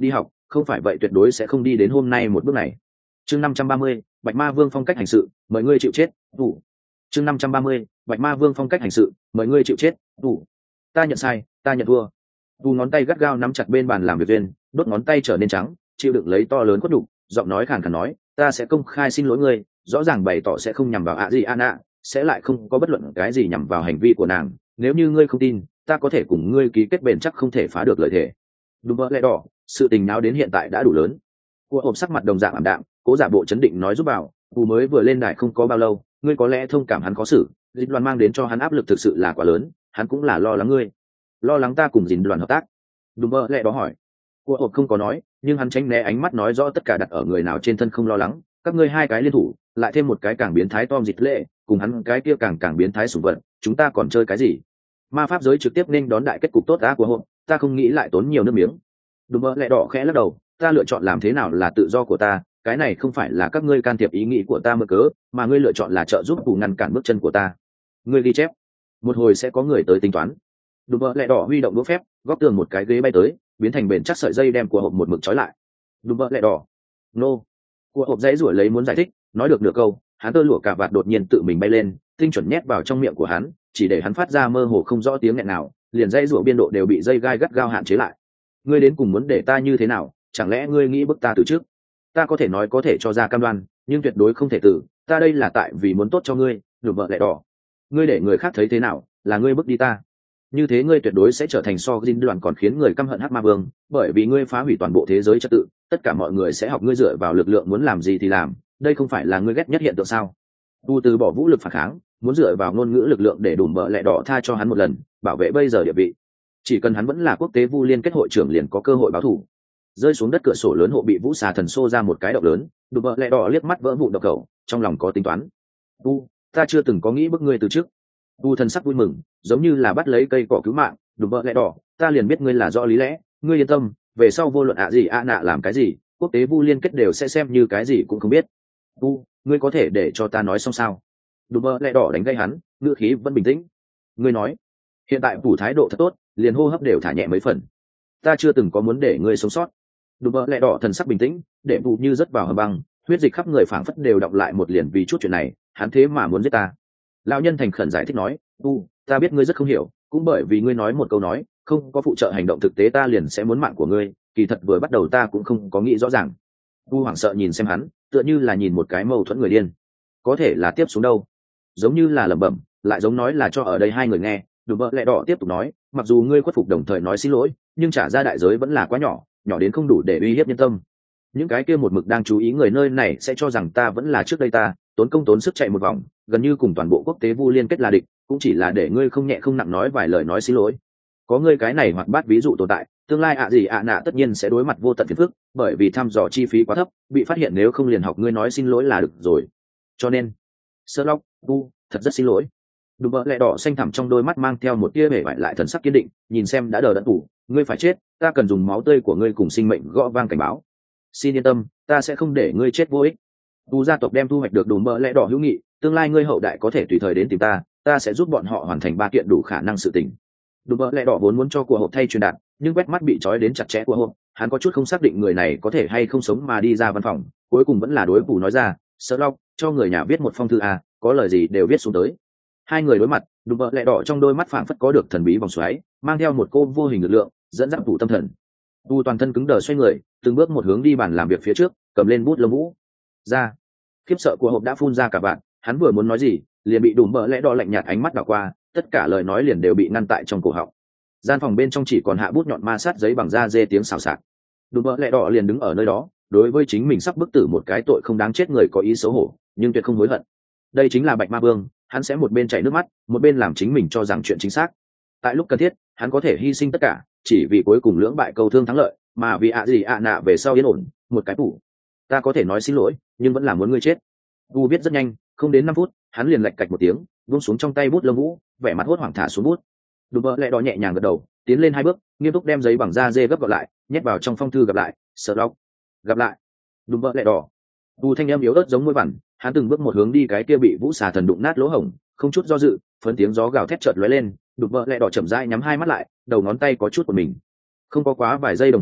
không phải vậy tuyệt đối sẽ không đi đến hôm nay một bước này. Chương năm trăm ba mươi, Bạch Ma Vương phong cách hành sự, mời ngươi chịu chết. Đủ. Chương năm trăm ba mươi, Bạch Ma Vương phong cách hành sự, mời ngươi chịu chết. Đủ. Ta nhận sai, ta nhận thua. Đủ ngón tay gắt gao nắm chặt bên bàn làm việc viên, đốt ngón tay trở nên trắng, chịu đựng lấy to lớn quất đủ, giọng nói khàn khàn nói, ta sẽ công khai xin lỗi ngươi, rõ ràng bày tỏ sẽ không nhằm vào ạ gì Anna, sẽ lại không có bất luận cái gì nhằm vào hành vi của nàng, nếu như ngươi không tin, ta có thể cùng ngươi ký kết bền chắc không thể phá được lời thề. Đúng vậy, lẽ đỏ, sự tình nào đến hiện tại đã đủ lớn. Của hộp sắc mặt đồng dạng ảm đạm, cố giả bộ chấn định nói giúp bảo, Cù mới vừa lên đài không có bao lâu, ngươi có lẽ thông cảm hắn khó xử, Dịch Đoàn mang đến cho hắn áp lực thực sự là quá lớn, hắn cũng là lo lắng ngươi, lo lắng ta cùng Dịch Đoàn hợp tác. Đúng vậy, lẽ đó hỏi. Của hộp không có nói, nhưng hắn tránh né ánh mắt nói rõ tất cả đặt ở người nào trên thân không lo lắng, các ngươi hai cái liên thủ, lại thêm một cái càng biến thái Tom Dịch Lệ, cùng hắn cái kia càng càng biến thái sủng vật, chúng ta còn chơi cái gì? Ma pháp giới trực tiếp nên đón đại kết cục tốt đá của hộp, ta không nghĩ lại tốn nhiều nước miếng. Đúng vậy, lẽ đỏ khẽ lắc đầu, ta lựa chọn làm thế nào là tự do của ta, cái này không phải là các ngươi can thiệp ý nghĩ của ta mơ cớ, mà ngươi lựa chọn là trợ giúp bù ngăn cản bước chân của ta. Ngươi ghi chép, một hồi sẽ có người tới tính toán. Đúng vậy, lẽ đỏ huy động đũa phép, góc tường một cái ghế bay tới, biến thành bền chắc sợi dây đem của hộp một mực trói lại. Đúng vậy, lẽ đỏ. Nô. Của hộp dãy rủi lấy muốn giải thích, nói được nửa câu, hắn tơ lụa cả vạt đột nhiên tự mình bay lên, tinh chuẩn nhét vào trong miệng của hắn, chỉ để hắn phát ra mơ hồ không rõ tiếng nghẹn nào, liền dãy rủa biên độ đều bị dây gai gắt gao hạn chế lại. Ngươi đến cùng muốn để ta như thế nào, chẳng lẽ ngươi nghĩ bức ta từ trước? Ta có thể nói có thể cho ra cam đoan, nhưng tuyệt đối không thể từ, ta đây là tại vì muốn tốt cho ngươi. Được vợ lẽ đỏ, ngươi để người khác thấy thế nào, là ngươi bức đi ta. Như thế ngươi tuyệt đối sẽ trở thành so dinh đoàn còn khiến người căm hận hắc ma vương, bởi vì ngươi phá hủy toàn bộ thế giới trật tự, tất cả mọi người sẽ học ngươi dựa vào lực lượng muốn làm gì thì làm, đây không phải là ngươi ghét nhất hiện tượng sao? Tu từ bỏ vũ lực phản kháng, muốn dựa vào ngôn ngữ lực lượng để đủ vợ lẽ đỏ tha cho hắn một lần, bảo vệ bây giờ địa vị. Chỉ cần hắn vẫn là quốc tế vu liên kết hội trưởng liền có cơ hội báo thù. Rơi xuống đất cửa sổ lớn hộ bị vũ xà thần xô ra một cái động lớn, đủ vợ lẽ đỏ liếc mắt vỡ vụn độc khẩu, trong lòng có tính toán. Tu, ta chưa từng có nghĩ bức ngươi từ trước. Tu thần sắc vui mừng, giống như là bắt lấy cây cỏ cứu mạng, đủ vợ lẽ đỏ, ta liền biết ngươi là rõ lý lẽ, ngươi yên tâm, về sau vô luận ạ gì ạ nạ làm cái gì, quốc tế vu liên kết đều sẽ xem như cái gì cũng không biết. Tu, ngươi có thể để cho ta nói xong sao? Đủ vợ lẽ đỏ đánh gây hắn, ngữ khí vẫn bình tĩnh. Ngươi nói, hiện tại phủ thái độ thật tốt, liền hô hấp đều thả nhẹ mấy phần. Ta chưa từng có muốn để ngươi sống sót. Đủ vợ lẽ đỏ thần sắc bình tĩnh, để vụ như rớt vào hầm băng, huyết dịch khắp người phảng phất đều đọng lại một liền vì chút chuyện này, hắn thế mà muốn giết ta. Lão nhân thành khẩn giải thích nói, tu, ta biết ngươi rất không hiểu, cũng bởi vì ngươi nói một câu nói, không có phụ trợ hành động thực tế ta liền sẽ muốn mạng của ngươi, kỳ thật vừa bắt đầu ta cũng không có nghĩ rõ ràng. Tu hoảng sợ nhìn xem hắn, tựa như là nhìn một cái mâu thuẫn người điên. Có thể là tiếp xuống đâu? Giống như là lẩm bẩm, lại giống nói là cho ở đây hai người nghe. Đủ vợ lẽ đỏ tiếp tục nói, mặc dù ngươi khuất phục đồng thời nói xin lỗi, nhưng trả ra đại giới vẫn là quá nhỏ, nhỏ đến không đủ để uy hiếp nhân tâm. Những cái kia một mực đang chú ý người nơi này sẽ cho rằng ta vẫn là trước đây ta, tốn công tốn sức chạy một vòng, gần như cùng toàn bộ quốc tế vu liên kết là địch, cũng chỉ là để ngươi không nhẹ không nặng nói vài lời nói xin lỗi. Có ngươi cái này hoặc bát ví dụ tồn tại, tương lai ạ gì ạ nạ tất nhiên sẽ đối mặt vô tận phiền phức, bởi vì thăm dò chi phí quá thấp, bị phát hiện nếu không liền học ngươi nói xin lỗi là được rồi. Cho nên, Sherlock, vu, thật rất xin lỗi. Đúng vợ lẽ đỏ xanh thẳm trong đôi mắt mang theo một tia vẻ vải lại thần sắc kiên định, nhìn xem đã đờ đẫn tủ, ngươi phải chết, ta cần dùng máu tươi của ngươi cùng sinh mệnh gõ vang cảnh báo. Xin yên tâm, ta sẽ không để ngươi chết vô ích. Tu gia tộc đem thu hoạch được đủ mỡ lẽ đỏ hữu nghị, tương lai ngươi hậu đại có thể tùy thời đến tìm ta, ta sẽ giúp bọn họ hoàn thành ba kiện đủ khả năng sự tình. Đủ mỡ lẽ đỏ vốn muốn cho của hộp thay truyền đạt, nhưng quét mắt bị trói đến chặt chẽ của hộp, hắn có chút không xác định người này có thể hay không sống mà đi ra văn phòng, cuối cùng vẫn là đối phủ nói ra, Sherlock, cho người nhà viết một phong thư à, có lời gì đều viết xuống tới. Hai người đối mặt, đủ mỡ lẽ đỏ trong đôi mắt phảng phất có được thần bí vòng xoáy, mang theo một cô vô hình lực lượng, dẫn dắt phủ tâm thần. Tu toàn thân cứng đờ xoay người, từng bước một hướng đi bàn làm việc phía trước, cầm lên bút lông vũ. Ra. Khiếp sợ của hộp đã phun ra cả bạn, hắn vừa muốn nói gì, liền bị đủ mỡ lẽ đỏ lạnh nhạt ánh mắt đảo qua, tất cả lời nói liền đều bị ngăn tại trong cổ họng. Gian phòng bên trong chỉ còn hạ bút nhọn ma sát giấy bằng da dê tiếng xào xạc. Đủ mỡ lẽ đỏ liền đứng ở nơi đó, đối với chính mình sắp bức tử một cái tội không đáng chết người có ý xấu hổ, nhưng tuyệt không hối hận. Đây chính là Bạch Ma Vương, hắn sẽ một bên chảy nước mắt, một bên làm chính mình cho rằng chuyện chính xác. Tại lúc cần thiết, hắn có thể hy sinh tất cả, chỉ vì cuối cùng lưỡng bại câu thương thắng lợi, mà vì ạ gì ạ nạ về sau yên ổn, một cái phủ. Ta có thể nói xin lỗi, nhưng vẫn là muốn ngươi chết. Du biết rất nhanh, không đến năm phút, hắn liền lạch cạch một tiếng, buông xuống trong tay bút lông vũ, vẻ mặt hốt hoảng thả xuống bút. Đủ vợ lẽ đỏ nhẹ nhàng gật đầu, tiến lên hai bước, nghiêm túc đem giấy bằng da dê gấp gọn lại, nhét vào trong phong thư gặp lại, Sherlock. Gặp lại. Đủ vợ lẽ đỏ. Du thanh âm yếu ớt giống môi vằn, hắn từng bước một hướng đi cái kia bị vũ xà thần đụng nát lỗ hổng, không chút do dự, phấn tiếng gió gào thét chợt lóe lên, Đủ vợ lẽ đỏ chậm rãi nhắm hai mắt lại, đầu ngón tay có chút của mình. Không có quá vài giây đồng hồ,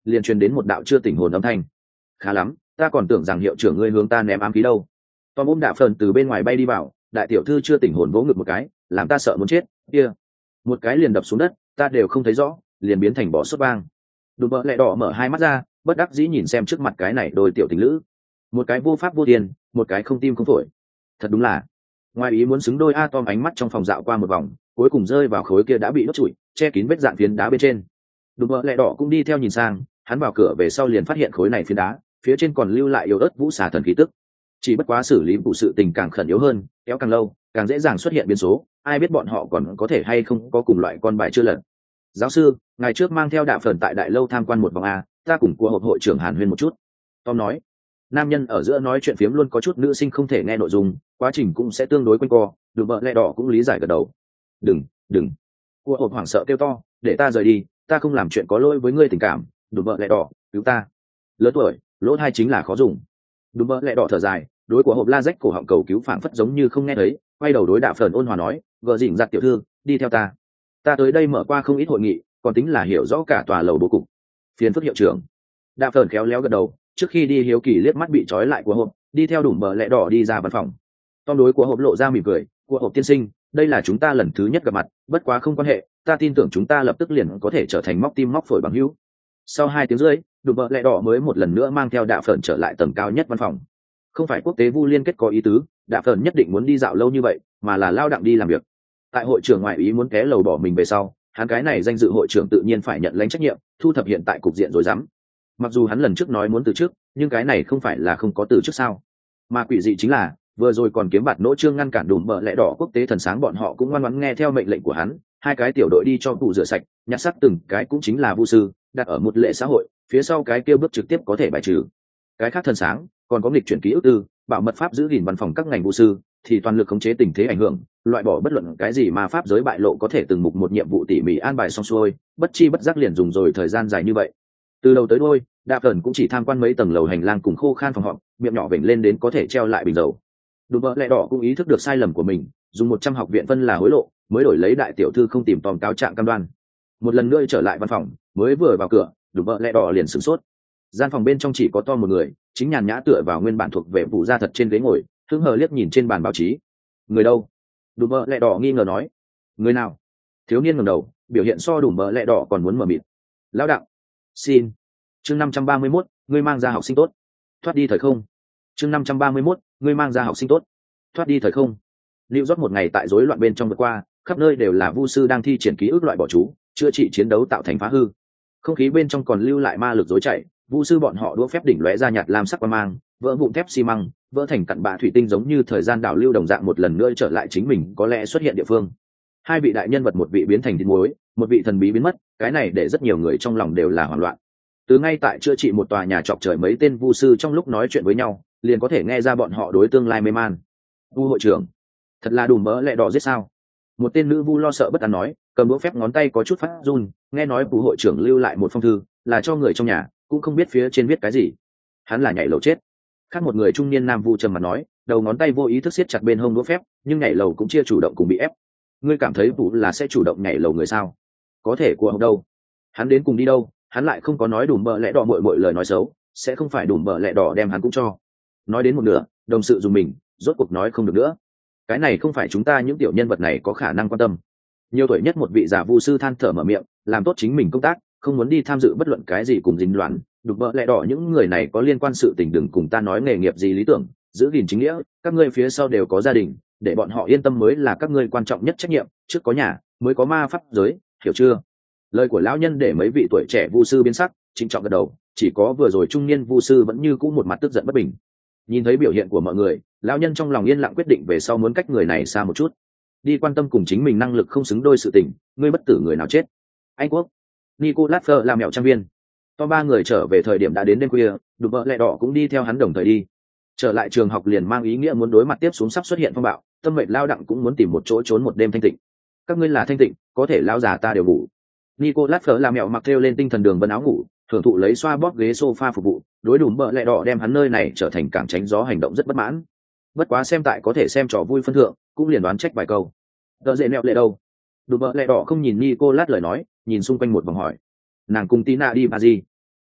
liền truyền đến một đạo chưa tỉnh hồn âm thanh. Khá lắm, ta còn tưởng rằng hiệu trưởng ngươi hướng ta ném ám khí đâu. Tom ôm Đạ Phần từ bên ngoài bay đi vào, đại tiểu thư chưa tỉnh hồn vỗ ngực một cái, làm ta sợ muốn chết. Kia, một cái liền đập xuống đất, ta đều không thấy rõ, liền biến thành bỏ sốt vang. Đùm bợ lẹ đỏ mở hai mắt ra, bất đắc dĩ nhìn xem trước mặt cái này đôi tiểu tình lữ, một cái vô pháp vô tiền, một cái không tim không phổi. Thật đúng là, ngoài ý muốn xứng đôi. A Tom ánh mắt trong phòng dạo qua một vòng, cuối cùng rơi vào khối kia đã bị đốt trụi, che kín vết dạn phiến đá bên trên. Đùm bợ lẹ đỏ cũng đi theo nhìn sang, hắn vào cửa về sau liền phát hiện khối này phiến đá, phía trên còn lưu lại yếu ớt vũ xà thần khí tức. Chỉ bất quá xử lý vụ sự tình càng khẩn yếu hơn, kéo càng lâu, càng dễ dàng xuất hiện biến số, ai biết bọn họ còn có thể hay không có cùng loại con bài chưa lật. Giáo sư, ngày trước mang theo Đạ Phần tại đại lâu tham quan một vòng a, ta cùng của hộp hội trưởng hàn huyên một chút. Tom nói. Nam nhân ở giữa nói chuyện phiếm luôn có chút nữ sinh không thể nghe nội dung, quá trình cũng sẽ tương đối quanh co. Đùm bợ lẹ đỏ cũng lý giải gật đầu. Đừng, đừng. Của hộp hoảng sợ kêu to, để ta rời đi, ta không làm chuyện có lỗi với ngươi tình cảm. Đùm bợ lẹ đỏ, cứu ta. Lớn tuổi, lỗ thai chính là khó dùng. Đùm bợ lẹ đỏ thở dài, đối của hộp la rách cổ họng cầu cứu phảng phất giống như không nghe thấy, quay đầu đối Đạ Phần ôn hòa nói, vợ dịnh giặt tiểu thư, đi theo ta. Ta tới đây mở qua không ít hội nghị, còn tính là hiểu rõ cả tòa lầu bố cục. Phiền phức hiệu trưởng. Đạ Phần khéo léo gật đầu, trước khi đi hiếu kỳ liếc mắt bị trói lại của hộp, đi theo Đùm bợ lẹ đỏ đi ra văn phòng. Tom đối của hộp lộ ra mỉm cười, của hộp tiên sinh, đây là chúng ta lần thứ nhất gặp mặt, bất quá không quan hệ, ta tin tưởng chúng ta lập tức liền có thể trở thành móc tim móc phổi bằng hữu. Sau hai tiếng rưỡi, Đùm bợ lẹ đỏ mới một lần nữa mang theo Đạ Phần trở lại tầng cao nhất văn phòng. Không phải quốc tế vu liên kết có ý tứ, Đạ Phần nhất định muốn đi dạo lâu như vậy, mà là lao đặng đi làm việc. Tại hội trưởng ngoại ý muốn té lầu bỏ mình về sau, hắn cái này danh dự hội trưởng tự nhiên phải nhận lãnh trách nhiệm, thu thập hiện tại cục diện rồi dám. Mặc dù hắn lần trước nói muốn từ chức, nhưng cái này không phải là không có từ chức sao? Mà quỷ dị chính là, vừa rồi còn kiếm bạt nỗ trương ngăn cản Đùm bợ lẹ đỏ quốc tế thần sáng bọn họ cũng ngoan ngoãn nghe theo mệnh lệnh của hắn, hai cái tiểu đội đi cho cụ rửa sạch, nhặt xác từng cái cũng chính là vu sư, đặt ở một lệ xã hội, phía sau cái kia bước trực tiếp có thể bài trừ. Cái khác thần sáng, còn có nghịch chuyển ký ức tư, bảo mật pháp giữ gìn văn phòng các ngành vu sư, thì toàn lực khống chế tình thế ảnh hưởng, loại bỏ bất luận cái gì mà pháp giới bại lộ có thể từng mục một nhiệm vụ tỉ mỉ an bài xong xuôi, bất chi bất giác liền dùng rồi thời gian dài như vậy. Từ đầu tới đuôi, Đạ Phần cũng chỉ tham quan mấy tầng lầu hành lang cùng khô khan phòng họp, miệng nhỏ vểnh lên đến có thể treo lại bình dầu. Đùm bợ lẹ đỏ cũng ý thức được sai lầm của mình, dùng một trăm học viện phân là hối lộ, mới đổi lấy đại tiểu thư không tìm tòm cáo trạng cam đoan. Một lần nữa trở lại văn phòng, mới vừa vào cửa, Đùm bợ lẹ đỏ liền sửng sốt. Gian phòng bên trong chỉ có Tom một người, chính nhàn nhã tựa vào nguyên bản thuộc về vụ gia thật trên ghế ngồi, hứng hờ liếc nhìn trên bàn báo chí. Người đâu? Đùm bợ lẹ đỏ nghi ngờ nói. Người nào? Thiếu niên ngẩng đầu, biểu hiện so Đùm bợ lẹ đỏ còn muốn mờ mịt. Lão đặng. Xin. Chương năm trăm ba mươi mốt, ngươi mang ra học sinh tốt. Thoát đi thời không. Chương năm trăm ba mươi mốt, ngươi mang ra học sinh tốt. Thoát đi thời không. Lưu rót một ngày tại rối loạn bên trong vượt qua, khắp nơi đều là vu sư đang thi triển ký ức loại bỏ chú, chữa trị chiến đấu tạo thành phá hư. Không khí bên trong còn lưu lại ma lực rối chảy, vu sư bọn họ đũa phép đỉnh lóe ra nhạt lam sắc quang mang, vỡ vụn thép xi măng, vỡ thành cặn bã thủy tinh giống như thời gian đảo lưu đồng dạng một lần nữa trở lại chính mình có lẽ xuất hiện địa phương. Hai vị đại nhân vật, một vị biến thành thịt muối, một vị thần bí biến mất, cái này để rất nhiều người trong lòng đều là hoảng loạn. Từ ngay tại chữa trị một tòa nhà chọc trời mấy tên vu sư trong lúc nói chuyện với nhau, liền có thể nghe ra bọn họ đối tương lai mê man. Vu hội trưởng, thật là Đùm bợ lẹ đỏ giết sao? Một tên nữ vu lo sợ bất an nói, cầm đũa phép ngón tay có chút phát run, nghe nói Vu hội trưởng lưu lại một phong thư, là cho người trong nhà, cũng không biết phía trên viết cái gì. Hắn là nhảy lầu chết. Khác một người trung niên nam vu trầm mặt nói, đầu ngón tay vô ý thức siết chặt bên hông đũa phép, nhưng nhảy lầu cũng chia chủ động cùng bị ép. Ngươi cảm thấy Vu là sẽ chủ động nhảy lầu người sao? Có thể của ông đâu? Hắn đến cùng đi đâu? Hắn lại không có nói Đùm bợ lẹ đỏ muội muội lời nói xấu, sẽ không phải Đùm bợ lẹ đỏ đem hắn cũng cho. Nói đến một nửa, đồng sự dùng mình, rốt cuộc nói không được nữa. Cái này không phải chúng ta những tiểu nhân vật này có khả năng quan tâm. Nhiều tuổi nhất một vị giả vu sư than thở mở miệng, làm tốt chính mình công tác, không muốn đi tham dự bất luận cái gì cùng dính loạn. Đùm bợ lẹ đỏ những người này có liên quan sự tình đừng cùng ta nói nghề nghiệp gì lý tưởng, giữ gìn chính nghĩa, các ngươi phía sau đều có gia đình, để bọn họ yên tâm mới là các ngươi quan trọng nhất trách nhiệm, trước có nhà, mới có ma pháp giới, hiểu chưa? Lời của lão nhân để mấy vị tuổi trẻ vu sư biến sắc, trịnh trọng gật đầu, chỉ có vừa rồi trung niên vu sư vẫn như cũ một mặt tức giận bất bình. Nhìn thấy biểu hiện của mọi người, lão nhân trong lòng yên lặng quyết định về sau muốn cách người này xa một chút, đi quan tâm cùng chính mình năng lực không xứng đôi sự tình, ngươi bất tử người nào chết. Anh Quốc, Nicolas Fleur làm mèo trang viên. To ba người trở về thời điểm đã đến đêm khuya, Đùm bợ lẹ đỏ cũng đi theo hắn đồng thời đi. Trở lại trường học liền mang ý nghĩa muốn đối mặt tiếp xuống sắp xuất hiện phong bạo, tâm mệnh lao đặng cũng muốn tìm một chỗ trốn một đêm thanh tịnh. Các ngươi là thanh tịnh, có thể lão già ta đều ngủ. Nicolas Fleur làm mèo mặc theo lên tinh thần đường vân áo ngủ, thưởng thụ lấy xoa bóp ghế sofa phục vụ, đối Đùm bợ lẹ đỏ đem hắn nơi này trở thành cảng tránh gió hành động rất bất mãn. Bất quá xem tại có thể xem trò vui phân thượng, cũng liền đoán trách vài câu. Đỡ dễ nẹo lệ đâu? Đùm bợ lẹ đỏ không nhìn Nicolas lời nói, nhìn xung quanh một vòng hỏi. Nàng cùng Tina đi Paris.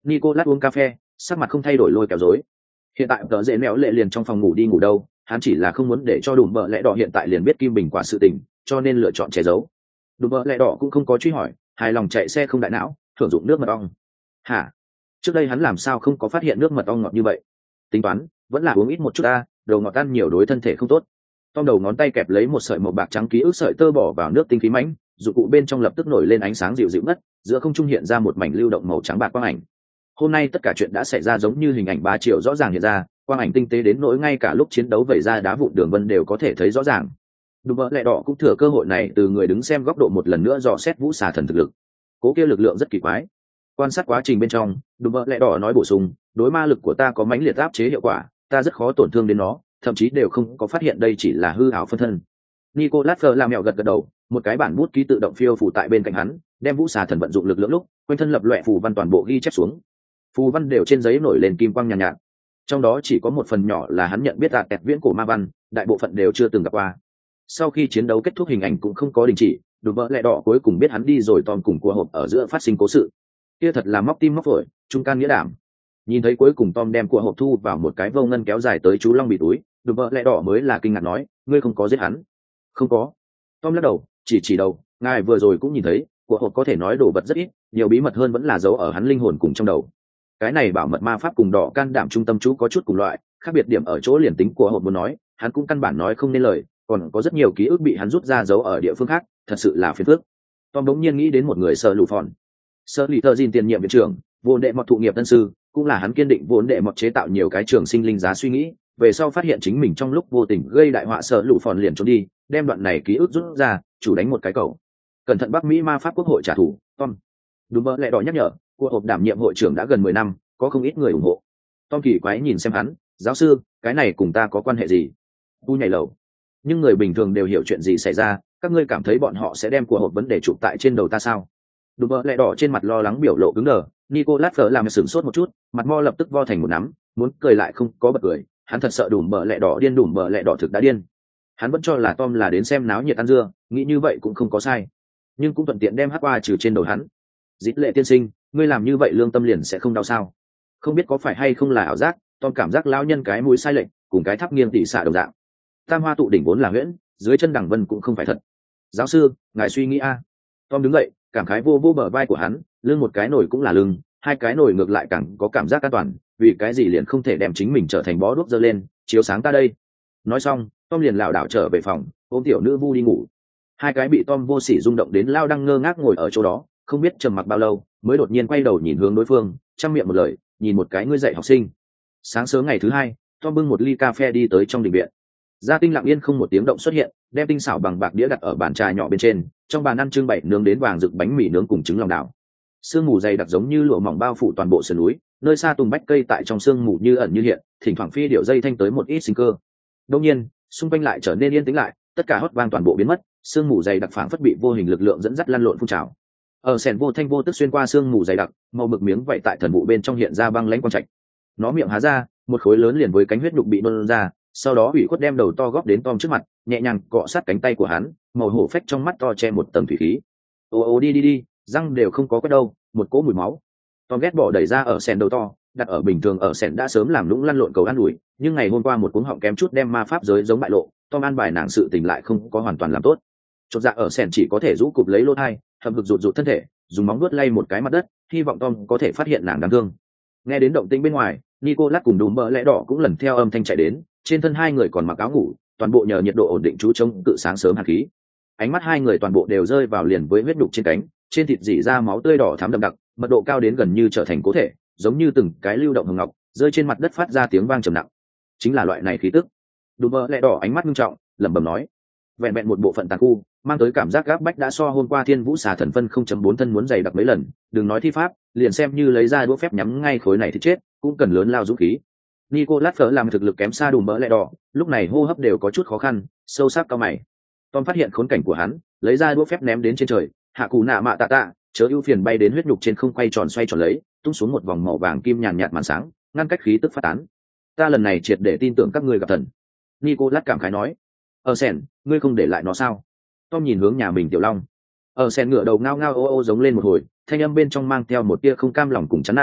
Nicolas uống cà phê, sắc mặt không thay đổi lôi kéo rối. Hiện tại tờ dễ mẹo lệ liền trong phòng ngủ đi ngủ đâu, hắn chỉ là không muốn để cho đùm bợ lẽ đỏ hiện tại liền biết kim bình quả sự tình, cho nên lựa chọn che giấu. Đùm bợ lẽ đỏ cũng không có truy hỏi, hài lòng chạy xe không đại não, thưởng dụng nước mật ong. Hả? Trước đây hắn làm sao không có phát hiện nước mật ong ngọt như vậy? Tính toán, vẫn là uống ít một chút ta, đầu ngọt ăn nhiều đối thân thể không tốt. Tom đầu ngón tay kẹp lấy một sợi màu bạc trắng ký ức sợi tơ bỏ vào nước tinh khí mãnh, dụng cụ bên trong lập tức nổi lên ánh sáng dịu dịu ngất, giữa không trung hiện ra một mảnh lưu động màu trắng bạc quang ảnh. Hôm nay tất cả chuyện đã xảy ra giống như hình ảnh ba triệu rõ ràng hiện ra, quang ảnh tinh tế đến nỗi ngay cả lúc chiến đấu vẩy ra đá vụn đường vân đều có thể thấy rõ ràng. Đùm bợ lẹ đỏ cũng thừa cơ hội này từ người đứng xem góc độ một lần nữa dò xét vũ xà thần thực lực. Cố kia lực lượng rất kỳ quái. Quan sát quá trình bên trong, đùm bợ lẹ đỏ nói bổ sung, đối ma lực của ta có mãnh liệt áp chế hiệu quả, ta rất khó tổn thương đến nó, thậm chí đều không có phát hiện đây chỉ là hư ảo phân thân. Nicolas Fleur làm mèo gật gật đầu, một cái bản bút ký tự động phiêu phủ tại bên cạnh hắn, đem vũ xà thần vận dụng lực lượng lúc, quanh thân lập loè phù văn toàn bộ ghi chép xuống. Phù văn đều trên giấy nổi lên kim quang nhàn nhạt, nhạt. Trong đó chỉ có một phần nhỏ là hắn nhận biết đạt kẹt viễn cổ ma văn, đại bộ phận đều chưa từng gặp qua. Sau khi chiến đấu kết thúc hình ảnh cũng không có đình chỉ, đùm bợ lẹ đỏ cuối cùng biết hắn đi rồi Tom cùng cua hộp ở giữa phát sinh cố sự. Kia thật là móc tim móc phổi, trung can nghĩa đảm. Nhìn thấy cuối cùng Tom đem cua hộp thu vào một cái vô ngân kéo dài tới chú long bị túi, đùm bợ lẹ đỏ mới là kinh ngạc nói, ngươi không có giết hắn? Không có. Tom lắc đầu, chỉ chỉ đầu, ngài vừa rồi cũng nhìn thấy, cua hộp có thể nói đồ vật rất ít, nhiều bí mật hơn vẫn là giấu ở hắn linh hồn cùng trong đầu. Cái này bảo mật ma pháp cùng đỏ can đảm trung tâm chú có chút cùng loại, khác biệt điểm ở chỗ liền tính của hộp muốn nói, hắn cũng căn bản nói không nên lời, còn có rất nhiều ký ức bị hắn rút ra giấu ở địa phương khác, thật sự là phiền phức. Tom đống nhiên nghĩ đến một người Sở Lù Phòn. Sở Lì Thơ Dìn tiền nhiệm viện trưởng, vốn đệ mọt thụ nghiệp tân sư, cũng là hắn kiên định vốn đệ mọt chế tạo nhiều cái trường sinh linh giá suy nghĩ, về sau phát hiện chính mình trong lúc vô tình gây đại họa Sở Lù Phòn liền trốn đi, đem đoạn này ký ức rút ra, chủ đánh một cái cầu. Cẩn thận Bắc Mỹ ma pháp quốc hội trả thù, Tom. Đúng mơ lẹ đỏ nhắc nhở, của hộp đảm nhiệm hội trưởng đã gần mười năm, có không ít người ủng hộ. Tom kỳ quái nhìn xem hắn, giáo sư, cái này cùng ta có quan hệ gì? Tu nhảy lầu. Nhưng người bình thường đều hiểu chuyện gì xảy ra, các ngươi cảm thấy bọn họ sẽ đem của hộp vấn đề chụp tại trên đầu ta sao? Đúng mơ lẹ đỏ trên mặt lo lắng biểu lộ cứng đờ, Nicolas Fleur làm sửng sốt một chút, mặt mo lập tức vo thành một nắm, muốn cười lại không có bật cười, hắn thật sợ đùm bờ lẹ đỏ điên đùm bờ lẹ đỏ thực đã điên. Hắn vẫn cho là Tom là đến xem náo nhiệt ăn dưa, nghĩ như vậy cũng không có sai, nhưng cũng thuận tiện đem hắc qua trừ trên đầu hắn. Dít lệ tiên sinh, ngươi làm như vậy lương tâm liền sẽ không đau sao? Không biết có phải hay không là ảo giác, Tom cảm giác lão nhân cái mũi sai lệch, cùng cái tháp nghiêng tỉ xạ đồng dạng. Tam hoa tụ đỉnh vốn là huyễn, dưới chân đẳng vân cũng không phải thật. Giáo sư, ngài suy nghĩ a? Tom đứng dậy, cảm khái vô vô bờ vai của hắn, lưng một cái nổi cũng là lưng, hai cái nổi ngược lại càng có cảm giác an toàn, vì cái gì liền không thể đem chính mình trở thành bó đuốc dơ lên, chiếu sáng ta đây. Nói xong, Tom liền lảo đảo trở về phòng, ôm tiểu nữ vu đi ngủ. Hai cái bị Tom vô sỉ rung động đến lao đang ngơ ngác ngồi ở chỗ đó, không biết trầm mặc bao lâu, mới đột nhiên quay đầu nhìn hướng đối phương, chăm miệng một lời, nhìn một cái ngươi dạy học sinh. Sáng sớm ngày thứ hai, Tom bưng một ly cà phê đi tới trong đình viện. Gia Tinh lặng yên không một tiếng động xuất hiện, đem tinh xảo bằng bạc đĩa đặt ở bàn trà nhỏ bên trên, trong bàn ăn trưng bày nướng đến vàng rực bánh mì nướng cùng trứng lòng đảo. Sương mù dày đặc giống như lụa mỏng bao phủ toàn bộ sườn núi, nơi xa tùng bách cây tại trong sương mù như ẩn như hiện, thỉnh thoảng phi điệu dây thanh tới một ít sinh cơ. Đương nhiên, xung quanh lại trở nên yên tĩnh lại, tất cả hót vang toàn bộ biến mất, sương mù dày đặc phảng phất bị vô hình lực lượng dẫn dắt lăn lộn phun trào. Ở sèn vô thanh vô tức xuyên qua sương mù dày đặc, màu mực miếng vậy tại thần vụ bên trong hiện ra băng lãnh quang trạch. Nó miệng há ra, một khối lớn liền với cánh huyết đục bị nôn ra, sau đó ủy khuất đem đầu to góp đến Tom trước mặt, nhẹ nhàng cọ sát cánh tay của hắn, màu hổ phách trong mắt to che một tầng thủy khí. Ô ô đi đi đi, răng đều không có cái đâu, một cỗ mùi máu. Tom ghét bỏ đẩy ra ở sèn đầu to, đặt ở bình thường ở sèn đã sớm làm lũng lăn lộn cầu an ủi, nhưng ngày hôm qua một cuống họng kém chút đem ma pháp giới giống bại lộ, Tom an bài nàng sự tình lại không có hoàn toàn làm tốt. Chột dạ ở sèn chỉ có thể rũ cụp lấy lỗ thai, hầm hực rụt rụt thân thể, dùng móng vuốt lay một cái mặt đất, hy vọng Tom có thể phát hiện nàng đáng thương. Nghe đến động tĩnh bên ngoài, Nicolas cùng đùm bờ lẽ đỏ cũng lần theo âm thanh chạy đến, trên thân hai người còn mặc áo ngủ, toàn bộ nhờ nhiệt độ ổn định chú chống tự sáng sớm hàn khí. Ánh mắt hai người toàn bộ đều rơi vào liền với huyết đục trên cánh, trên thịt rỉ ra máu tươi đỏ thắm đậm đặc, mật độ cao đến gần như trở thành cố thể, giống như từng cái lưu động hồng ngọc, rơi trên mặt đất phát ra tiếng vang trầm nặng. Chính là loại này khí tức. Đùm bờ lẽ đỏ ánh mắt nghiêm trọng, lẩm bẩm nói, vẹn vẹn một bộ phận tàn khu, mang tới cảm giác gáp bách đã so hôm qua Thiên Vũ xà thần phân không chấm bốn thân muốn dày đặc mấy lần, đừng nói thi pháp, liền xem như lấy ra đũa phép nhắm ngay khối này thì chết, cũng cần lớn lao dũng khí. Nicolas Fleur làm thực lực kém xa đùm bỡ lẹ đỏ, lúc này hô hấp đều có chút khó khăn, sâu sắc cao mày. Tom phát hiện khốn cảnh của hắn, lấy ra đũa phép ném đến trên trời, hạ cù nạ mạ tạ tạ, chớ ưu phiền bay đến huyết nhục trên không quay tròn xoay tròn lấy, tung xuống một vòng màu vàng kim nhàn nhạt màn sáng, ngăn cách khí tức phát tán. Ta lần này triệt để tin tưởng các ngươi gặp thần. Nicolas cảm khái nói. Ở sen, ngươi không để lại nó sao? Tom nhìn hướng nhà mình tiểu long. Ở sen ngửa đầu ngao ngao ô ô giống lên một hồi, thanh âm bên trong mang theo một tia không cam lòng cùng chán nản,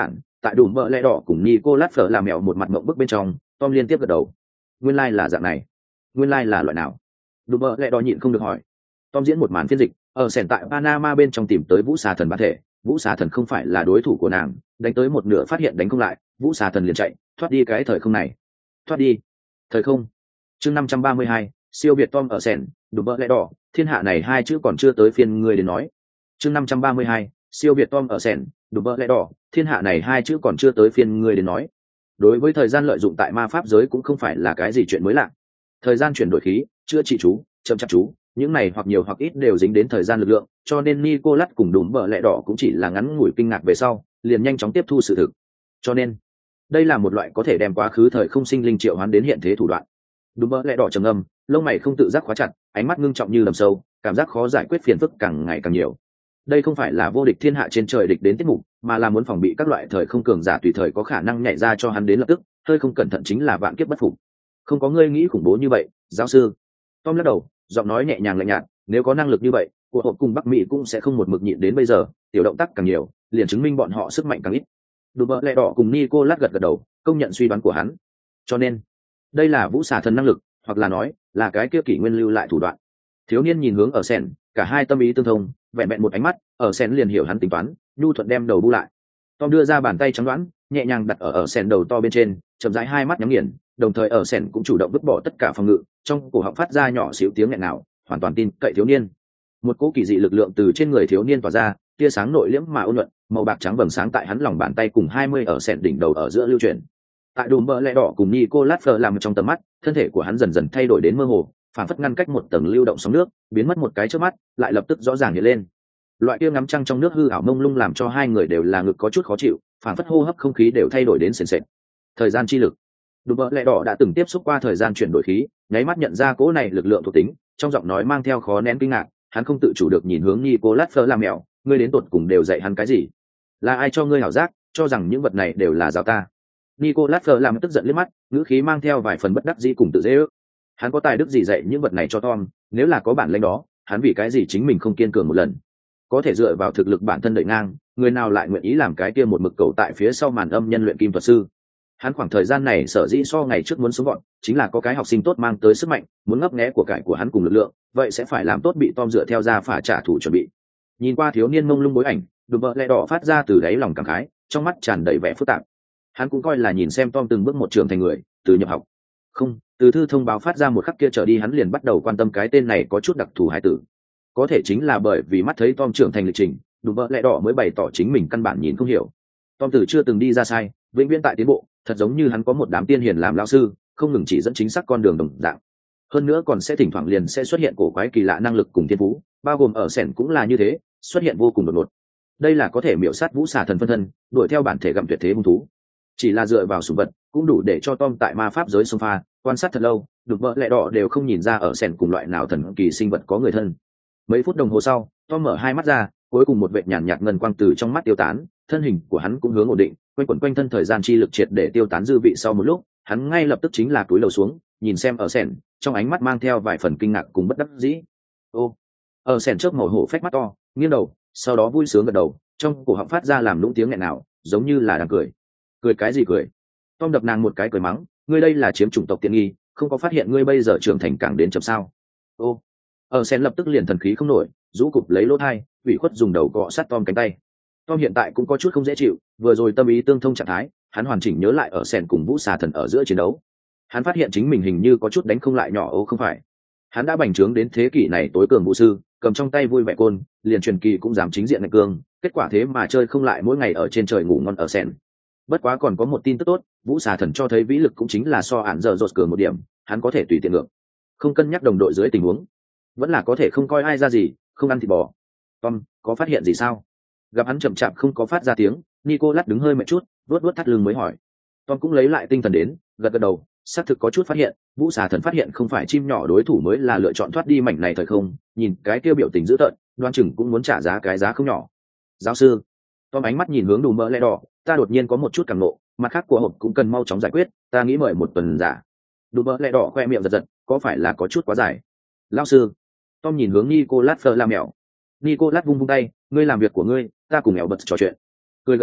tại đủ mỡ lẽ đỏ cùng Nicolas Fleur làm mèo một mặt mộng bức bên trong, Tom liên tiếp gật đầu. Nguyên lai like là dạng này. Nguyên lai like là loại nào? Đủ mỡ lẽ đỏ nhịn không được hỏi. Tom diễn một màn phiên dịch, ở sẻn tại Panama bên trong tìm tới Vũ Xà Thần bản thể, Vũ Xà Thần không phải là đối thủ của nàng, đánh tới một nửa phát hiện đánh không lại, Vũ Xà Thần liền chạy, thoát đi cái thời không này. Thoát đi. Thời không. Chương năm trăm ba mươi hai, siêu việt Tom ở sẻn, đủ mỡ lẽ đỏ, thiên hạ này hai chữ còn chưa tới phiên người đến nói. Chương năm trăm ba mươi hai, siêu việt Tom ở sẻn, đủ mỡ lẽ đỏ, thiên hạ này hai chữ còn chưa tới phiên người đến nói. Đối với thời gian lợi dụng tại ma pháp giới cũng không phải là cái gì chuyện mới lạ. Thời gian chuyển đổi khí, chữa trị chú, chậm chạp chú, những này hoặc nhiều hoặc ít đều dính đến thời gian lực lượng, cho nên Nicolas cùng đùm bờ lẹ đỏ cũng chỉ là ngắn ngủi kinh ngạc về sau, liền nhanh chóng tiếp thu sự thực. Cho nên, đây là một loại có thể đem quá khứ thời không sinh linh triệu hoán đến hiện thế thủ đoạn. Đùm bờ lẹ đỏ trầm ngâm, lông mày không tự giác khóa chặt, ánh mắt ngưng trọng như lầm sâu, cảm giác khó giải quyết phiền phức càng ngày càng nhiều. Đây không phải là vô địch thiên hạ trên trời địch đến tiết mục, mà là muốn phòng bị các loại thời không cường giả tùy thời có khả năng nhảy ra cho hắn đến lập tức, hơi không cẩn thận chính là vạn kiếp bất phục. Không có ngươi nghĩ khủng bố như vậy, giáo sư. Tom lắc đầu, giọng nói nhẹ nhàng lạnh nhạt, nếu có năng lực như vậy, của hộp cùng Bắc Mỹ cũng sẽ không một mực nhịn đến bây giờ, tiểu động tác càng nhiều, liền chứng minh bọn họ sức mạnh càng ít. Đùm bờ lẹ đỏ cùng Nicolas gật gật đầu, công nhận suy đoán của hắn. Cho nên, đây là Vũ Xà Thần năng lực, hoặc là nói, là cái kia kỷ nguyên lưu lại thủ đoạn. Thiếu niên nhìn hướng ở sen, cả hai tâm ý tương thông, vẹn vẹn một ánh mắt, ở sen liền hiểu hắn tính toán, nhu thuận đem đầu bu lại. Tom đưa ra bàn tay trắng đoán, nhẹ nhàng đặt ở ở sen đầu to bên trên, chậm rãi hai mắt nhắm nghiền, đồng thời ở sen cũng chủ động vứt bỏ tất cả phòng ngự, trong cổ họng phát ra nhỏ xíu tiếng nghẹn nào, hoàn toàn tin cậy thiếu niên. Một cỗ kỳ dị lực lượng từ trên người thiếu niên tỏa ra, tia sáng nội liễm mà ôn nhuận, màu bạc trắng vầng sáng tại hắn lòng bàn tay cùng hai mươi ở sen đỉnh đầu ở giữa lưu chuyển. Tại đùm bờ lẹ đỏ cùng Nicolas Fleur làm trong tầm mắt, thân thể của hắn dần dần thay đổi đến mơ hồ, phản phất ngăn cách một tầng lưu động sóng nước, biến mất một cái trước mắt, lại lập tức rõ ràng hiện lên. Loại kia ngắm trăng trong nước hư ảo mông lung làm cho hai người đều là ngực có chút khó chịu, phản phất hô hấp không khí đều thay đổi đến sền sệt. Thời gian chi lực. Đùm bờ lẹ đỏ đã từng tiếp xúc qua thời gian chuyển đổi khí, nháy mắt nhận ra cỗ này lực lượng thuộc tính, trong giọng nói mang theo khó nén kinh ngạc, hắn không tự chủ được nhìn hướng Nicolas Fleur làm mèo, ngươi đến tột cùng đều dạy hắn cái gì? Là ai cho ngươi hảo giác, cho rằng những vật này đều là giáo ta? Nicolas Fleur làm tức giận liếc mắt, ngữ khí mang theo vài phần bất đắc dĩ cùng tự dễ ước. Hắn có tài đức gì dạy những vật này cho Tom, nếu là có bản lĩnh đó, hắn vì cái gì chính mình không kiên cường một lần? Có thể dựa vào thực lực bản thân đợi ngang, người nào lại nguyện ý làm cái kia một mực cầu tại phía sau màn âm nhân luyện kim thuật sư? Hắn khoảng thời gian này sở dĩ so ngày trước muốn sống gọn, chính là có cái học sinh tốt mang tới sức mạnh, muốn ngấp nghé của cải của hắn cùng lực lượng, vậy sẽ phải làm tốt bị Tom dựa theo ra phả trả thù chuẩn bị. Nhìn qua thiếu niên mông lung bối ảnh, đùm bờ lẹ đỏ phát ra từ đáy lòng cảm khái, trong mắt tràn đầy vẻ phức tạp. Hắn cũng coi là nhìn xem Tom từng bước một trưởng thành người, từ nhập học. Không, từ thư thông báo phát ra một khắc kia trở đi hắn liền bắt đầu quan tâm cái tên này có chút đặc thù hải tử. Có thể chính là bởi vì mắt thấy Tom trưởng thành lịch trình, đùm bờ lẹ đỏ mới bày tỏ chính mình căn bản nhìn không hiểu. Tom từ chưa từng đi ra sai, vĩnh viễn tại tiến bộ, thật giống như hắn có một đám tiên hiền làm lão sư, không ngừng chỉ dẫn chính xác con đường đồng dạng. Hơn nữa còn sẽ thỉnh thoảng liền sẽ xuất hiện cổ quái kỳ lạ năng lực cùng thiên phú, bao gồm ở sẻn cũng là như thế, xuất hiện vô cùng đột ngột. Đây là có thể miểu sát Vũ Xà Thần phân thân, đuổi theo bản thể gặm tuyệt thế hung thú. Chỉ là dựa vào sủng vật cũng đủ để cho Tom tại ma pháp giới xông pha, quan sát thật lâu, đục vợ lẹ đỏ đều không nhìn ra ở sẻn cùng loại nào thần kỳ sinh vật có người thân. Mấy phút đồng hồ sau, Tom mở hai mắt ra, cuối cùng một vệt nhàn nhạt ngân quang từ trong mắt tiêu tán, thân hình của hắn cũng hướng ổn định, quanh quẩn quanh thân thời gian chi lực triệt để tiêu tán dư vị sau một lúc, hắn ngay lập tức chính là cúi đầu xuống, nhìn xem ở sẻn, trong ánh mắt mang theo vài phần kinh ngạc cùng bất đắc dĩ. Ô, ở sẻn chớp màu hổ phách mắt to, nghiêng đầu, sau đó vui sướng gật đầu, trong cổ họng phát ra làm lũng tiếng nghẹn nào, giống như là đang cười. Cười cái gì cười? Tom đập nàng một cái cười mắng, ngươi đây là chiếm chủng tộc tiện nghi, không có phát hiện ngươi bây giờ trưởng thành càng đến chậm sao? Ô, ở sẻn lập tức liền thần khí không nổi, rũ cụp lấy lỗ thai, ủy khuất dùng đầu cọ sát Tom cánh tay. Tom hiện tại cũng có chút không dễ chịu, vừa rồi tâm ý tương thông trạng thái, hắn hoàn chỉnh nhớ lại ở sẻn cùng Vũ Xà Thần ở giữa chiến đấu. Hắn phát hiện chính mình hình như có chút đánh không lại nhỏ ô không phải. Hắn đã bành trướng đến thế kỷ này tối cường vũ sư, cầm trong tay vui vẻ côn, liền truyền kỳ cũng dám chính diện ngạch cương, kết quả thế mà chơi không lại mỗi ngày ở trên trời ngủ ngon ở sẻn. Bất quá còn có một tin tức tốt, Vũ Xà Thần cho thấy vĩ lực cũng chính là so ản giờ rột cường một điểm, hắn có thể tùy tiện ngược, không cân nhắc đồng đội dưới tình huống, vẫn là có thể không coi ai ra gì, không ăn thịt bò. Tom, có phát hiện gì sao? Gặp hắn chậm chạp không có phát ra tiếng, Nicolas đứng hơi mệt chút, vuốt vuốt thắt lưng mới hỏi. Tom cũng lấy lại tinh thần đến, gật gật đầu, xác thực có chút phát hiện, Vũ Xà Thần phát hiện không phải chim nhỏ đối thủ mới là lựa chọn thoát đi mảnh này thời không, nhìn cái kia biểu tình dữ tợn, đoan chừng cũng muốn trả giá cái giá không nhỏ. Giáo sư, Tom ánh mắt nhìn hướng Đùm Mỡ Lẽ Đỏ, ta đột nhiên có một chút cảm nộ, mặt khác của hộp cũng cần mau chóng giải quyết, ta nghĩ mời một tuần giả. Đùm Mỡ Lẽ Đỏ khoe miệng giật giật, có phải là có chút quá dài? Lão sư, Tom nhìn hướng Nicolas Fleur làm mèo. Nicolas vung vung tay, ngươi làm việc của ngươi, ta cùng mèo bật trò chuyện. Cười gật đầu,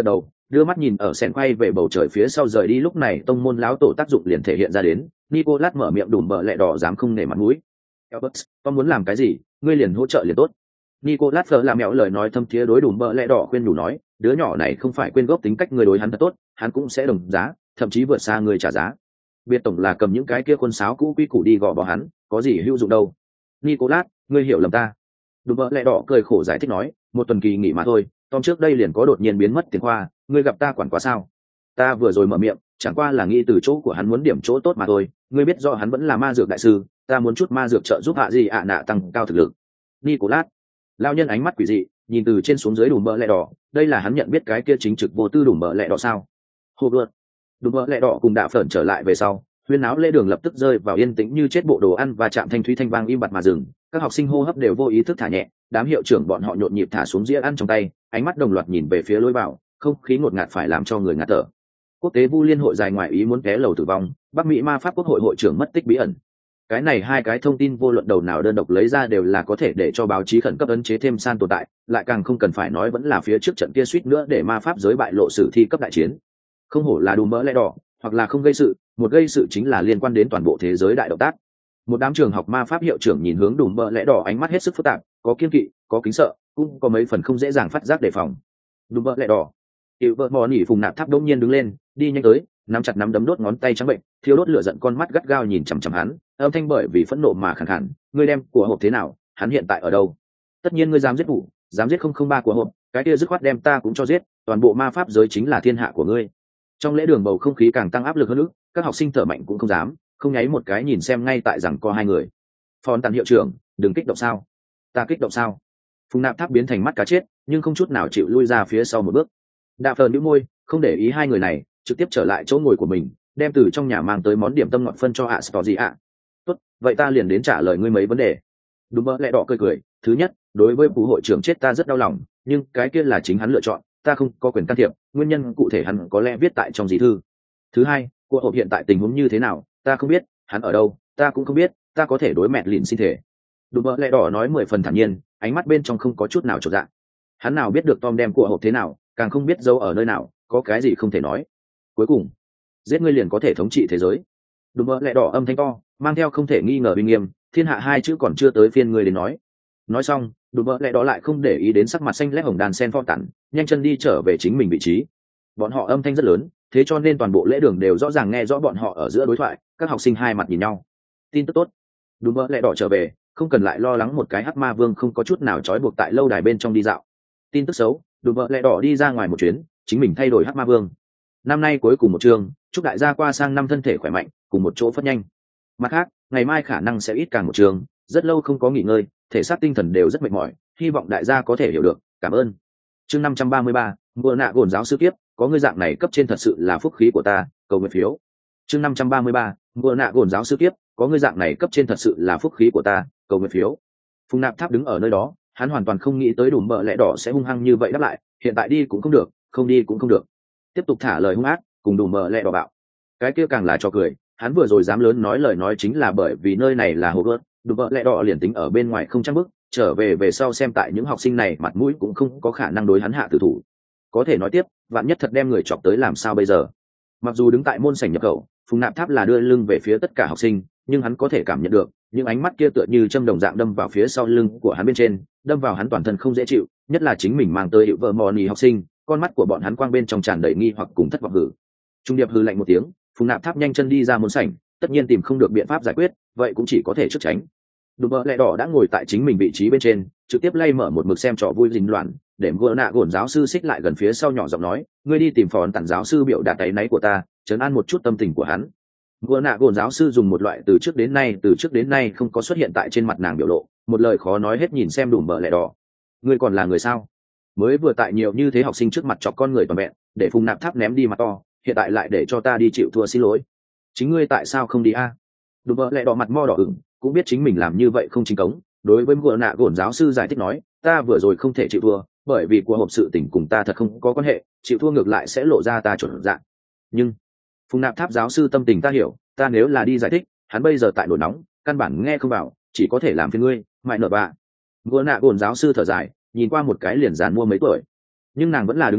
đưa mắt nhìn ở sẹn quay về bầu trời phía sau rời đi, lúc này tông môn lão tổ tác dụng liền thể hiện ra đến. Nicolas mở miệng đùm bợ lẹ đỏ dám không nể mặt mũi. Albert, con muốn làm cái gì ngươi liền hỗ trợ liền tốt. Nicolas phở làm mẹo lời nói thâm thiế đối đùm bợ lẹ đỏ khuyên đủ nói, đứa nhỏ này không phải quên gốc tính cách người đối hắn thật tốt, hắn cũng sẽ đồng giá, thậm chí vượt xa người trả giá. Biệt tổng là cầm những cái kia quân sáo cũ quy củ đi gò bó hắn, có gì hữu dụng đâu. Nicolas, ngươi hiểu lầm ta. Đùm bợ lẹ đỏ cười khổ giải thích nói, một tuần kỳ nghỉ mà thôi, Tom trước đây liền có đột nhiên biến mất tiền khoa, ngươi gặp ta quản quá sao? Ta vừa rồi mở miệng, chẳng qua là nghĩ từ chỗ của hắn muốn điểm chỗ tốt mà thôi, ngươi biết rõ hắn vẫn là ma dược đại sư, ta muốn chút ma dược trợ giúp hạ gì ạ nạ tăng cao thực lực. Nicolas, lao nhân ánh mắt quỷ dị, nhìn từ trên xuống dưới đùm bợ lẹ đỏ, đây là hắn nhận biết cái kia chính trực vô tư đùm bợ lẹ đỏ sao? Hồ gợt. Đùm bợ lẹ đỏ cùng đạ phởn trở lại về sau, huyên áo lễ đường lập tức rơi vào yên tĩnh như chết, bộ đồ ăn và chạm thanh thúy thanh vang im bặt mà dừng, các học sinh hô hấp đều vô ý thức thả nhẹ, đám hiệu trưởng bọn họ nhộn nhịp thả xuống dĩa ăn trong tay, ánh mắt đồng loạt nhìn về phía lối vào, không khí ngột ngạt phải làm cho người ngạt thở. Quốc tế vu liên hội dài ngoài ý muốn té lầu tử vong, Bắc Mỹ ma pháp quốc hội hội trưởng mất tích bí ẩn. Cái này hai cái thông tin vô luận đầu nào đơn độc lấy ra đều là có thể để cho báo chí khẩn cấp ấn chế thêm san tồn tại, lại càng không cần phải nói vẫn là phía trước trận kia suýt nữa để ma pháp giới bại lộ sử thi cấp đại chiến. Không hổ là đùm mỡ lẽ đỏ, hoặc là không gây sự, một gây sự chính là liên quan đến toàn bộ thế giới đại động tác. Một đám trường học ma pháp hiệu trưởng nhìn hướng đùm mỡ lẽ đỏ, ánh mắt hết sức phức tạp, có kiên kỵ, có kính sợ, cũng có mấy phần không dễ dàng phát giác đề phòng. Đùm mỡ lẽ đỏ, hiệu vợ mò nỉ phùng nạp tháp đông nhiên đứng lên, đi nhanh tới, nắm chặt nắm đấm đốt ngón tay trắng bệnh, thiếu đốt lửa giận, con mắt gắt gao nhìn chằm chằm hắn, âm thanh bởi vì phẫn nộ mà khàn khàn, ngươi đem của hộp thế nào, hắn hiện tại ở đâu? Tất nhiên ngươi dám giết vụ, dám giết không không ba của hộp, cái kia dứt khoát đem ta cũng cho giết, toàn bộ ma pháp giới chính là thiên hạ của ngươi. Trong lễ đường bầu không khí càng tăng áp lực hơn nữa, các học sinh thở mạnh cũng không dám, không nháy một cái nhìn xem ngay tại rằng có hai người. Phòn tàn hiệu trưởng, đừng kích động sao? Ta kích động sao? Phùng nạp tháp biến thành mắt cá chết, nhưng không chút nào chịu lui ra phía sau một bước. Đạ phờn nhíu môi, không để ý hai người này, trực tiếp trở lại chỗ ngồi của mình, đem từ trong nhà mang tới món điểm tâm ngọt phân cho ạ Sport gì ạ. Tốt, vậy ta liền đến trả lời ngươi mấy vấn đề. Đúng mơ lẹ đỏ cười cười, thứ nhất, đối với phụ hội trưởng chết ta rất đau lòng, nhưng cái kia là chính hắn lựa chọn, ta không có quyền can thiệp, nguyên nhân cụ thể hắn có lẽ viết tại trong di thư. Thứ hai, cuộc họp hiện tại tình huống như thế nào, ta không biết, hắn ở đâu, ta cũng không biết, ta có thể đối mẹ lìn xin thể. Đúng mơ lẹ đỏ nói mười phần thản nhiên, ánh mắt bên trong không có chút nào chột dạ. Hắn nào biết được Tom đem cuộc họp thế nào, càng không biết giấu ở nơi nào, có cái gì không thể nói. Cuối cùng, giết ngươi liền có thể thống trị thế giới. Đúng mơ lẹ đỏ âm thanh to, mang theo không thể nghi ngờ uy nghiêm, thiên hạ hai chữ còn chưa tới phiên ngươi đến nói. Nói xong, đùm bợ lẹ đỏ lại không để ý đến sắc mặt xanh lét hồng đàn sen pho tản, nhanh chân đi trở về chính mình vị trí. Bọn họ âm thanh rất lớn, thế cho nên toàn bộ lễ đường đều rõ ràng nghe rõ bọn họ ở giữa đối thoại. Các học sinh hai mặt nhìn nhau. Tin tức tốt, đùm bợ lẹ đỏ trở về, không cần lại lo lắng một cái hắc ma vương không có chút nào trói buộc tại lâu đài bên trong đi dạo. Tin tức xấu, đùm bợ lẹ đỏ đi ra ngoài một chuyến, chính mình thay đổi hắc ma vương. Năm nay cuối cùng một chương, chúc đại gia qua sang năm thân thể khỏe mạnh, cùng một chỗ phất nhanh. Mặt khác, ngày mai khả năng sẽ ít càng một chương, rất lâu không có nghỉ ngơi, thể xác tinh thần đều rất mệt mỏi, hy vọng đại gia có thể hiểu được, cảm ơn. Chương năm trăm ba mươi ba, mùa nạ gồn giáo sư kiếp, có ngươi dạng này cấp trên thật sự là phúc khí của ta, cầu nguyện phiếu. Chương năm trăm ba mươi ba, mùa nạ gồn giáo sư kiếp, có ngươi dạng này cấp trên thật sự là phúc khí của ta, cầu nguyện phiếu. Phùng Nạp Tháp đứng ở nơi đó, hắn hoàn toàn không nghĩ tới đùm bợ lẽ đỏ sẽ hung hăng như vậy đáp lại, hiện tại đi cũng không được, không đi cũng không được. Tiếp tục thả lời hung ác, cùng đùm bợ lẽ đỏ bạo. Cái kia càng là cho cười, hắn vừa rồi dám lớn nói lời nói chính là bởi vì nơi này là Hogwarts, đùm bợ lẽ đỏ liền tính ở bên ngoài không chắc bức, trở về về sau xem tại những học sinh này mặt mũi cũng không có khả năng đối hắn hạ tử thủ. Có thể nói tiếp, vạn nhất thật đem người chọc tới làm sao bây giờ? Mặc dù đứng tại môn sảnh nhập khẩu, Phùng Nạp Tháp là đưa lưng về phía tất cả học sinh, nhưng hắn có thể cảm nhận được những ánh mắt kia tựa như châm đồng dạng đâm vào phía sau lưng của hắn bên trên, đâm vào hắn toàn thân không dễ chịu, nhất là chính mình mang tới hiệu vợ mò nì học sinh, con mắt của bọn hắn quang bên trong tràn đầy nghi hoặc cùng thất vọng hử. Trung điệp hư lạnh một tiếng, Phùng Nạp Tháp nhanh chân đi ra môn sảnh, tất nhiên tìm không được biện pháp giải quyết, vậy cũng chỉ có thể trước tránh. Đùm bợ lẹ đỏ đã ngồi tại chính mình vị trí bên trên, trực tiếp lay mở một mực xem trò vui dính loạn, để gỡ nạ gồn giáo sư xích lại gần phía sau nhỏ giọng nói, ngươi đi tìm phòn tặng giáo sư biểu đạt áy náy của ta, trấn an một chút tâm tình của hắn. Gỡ nạ gồn giáo sư dùng một loại từ trước đến nay từ trước đến nay không có xuất hiện tại trên mặt nàng biểu lộ, một lời khó nói hết nhìn xem đùm bợ lẹ đỏ. Ngươi còn là người sao? Mới vừa tại nhiều như thế học sinh trước mặt chọc con người toàn vẹn, để Phùng Nạp Tháp ném đi mặt to, hiện tại lại để cho ta đi chịu thua xin lỗi. Chính ngươi tại sao không đi a? À? Đùm bợ lẹ đỏ mặt mo đỏ ửng, cũng biết chính mình làm như vậy không chính cống, đối với gỡ nạ gồn giáo sư giải thích nói, ta vừa rồi không thể chịu thua, bởi vì của hộp sự tình cùng ta thật không có quan hệ, chịu thua ngược lại sẽ lộ ra ta chuẩn dạng. Nhưng Phùng Nạp Tháp giáo sư tâm tình ta hiểu, ta nếu là đi giải thích, hắn bây giờ tại nổi nóng, căn bản nghe không vào, chỉ có thể làm phiền ngươi, mại nợ bạ. Gỡ nạ gồn giáo sư thở dài, nhìn qua một cái liền dàn mua mấy tuổi, nhưng nàng vẫn là đứng dậy,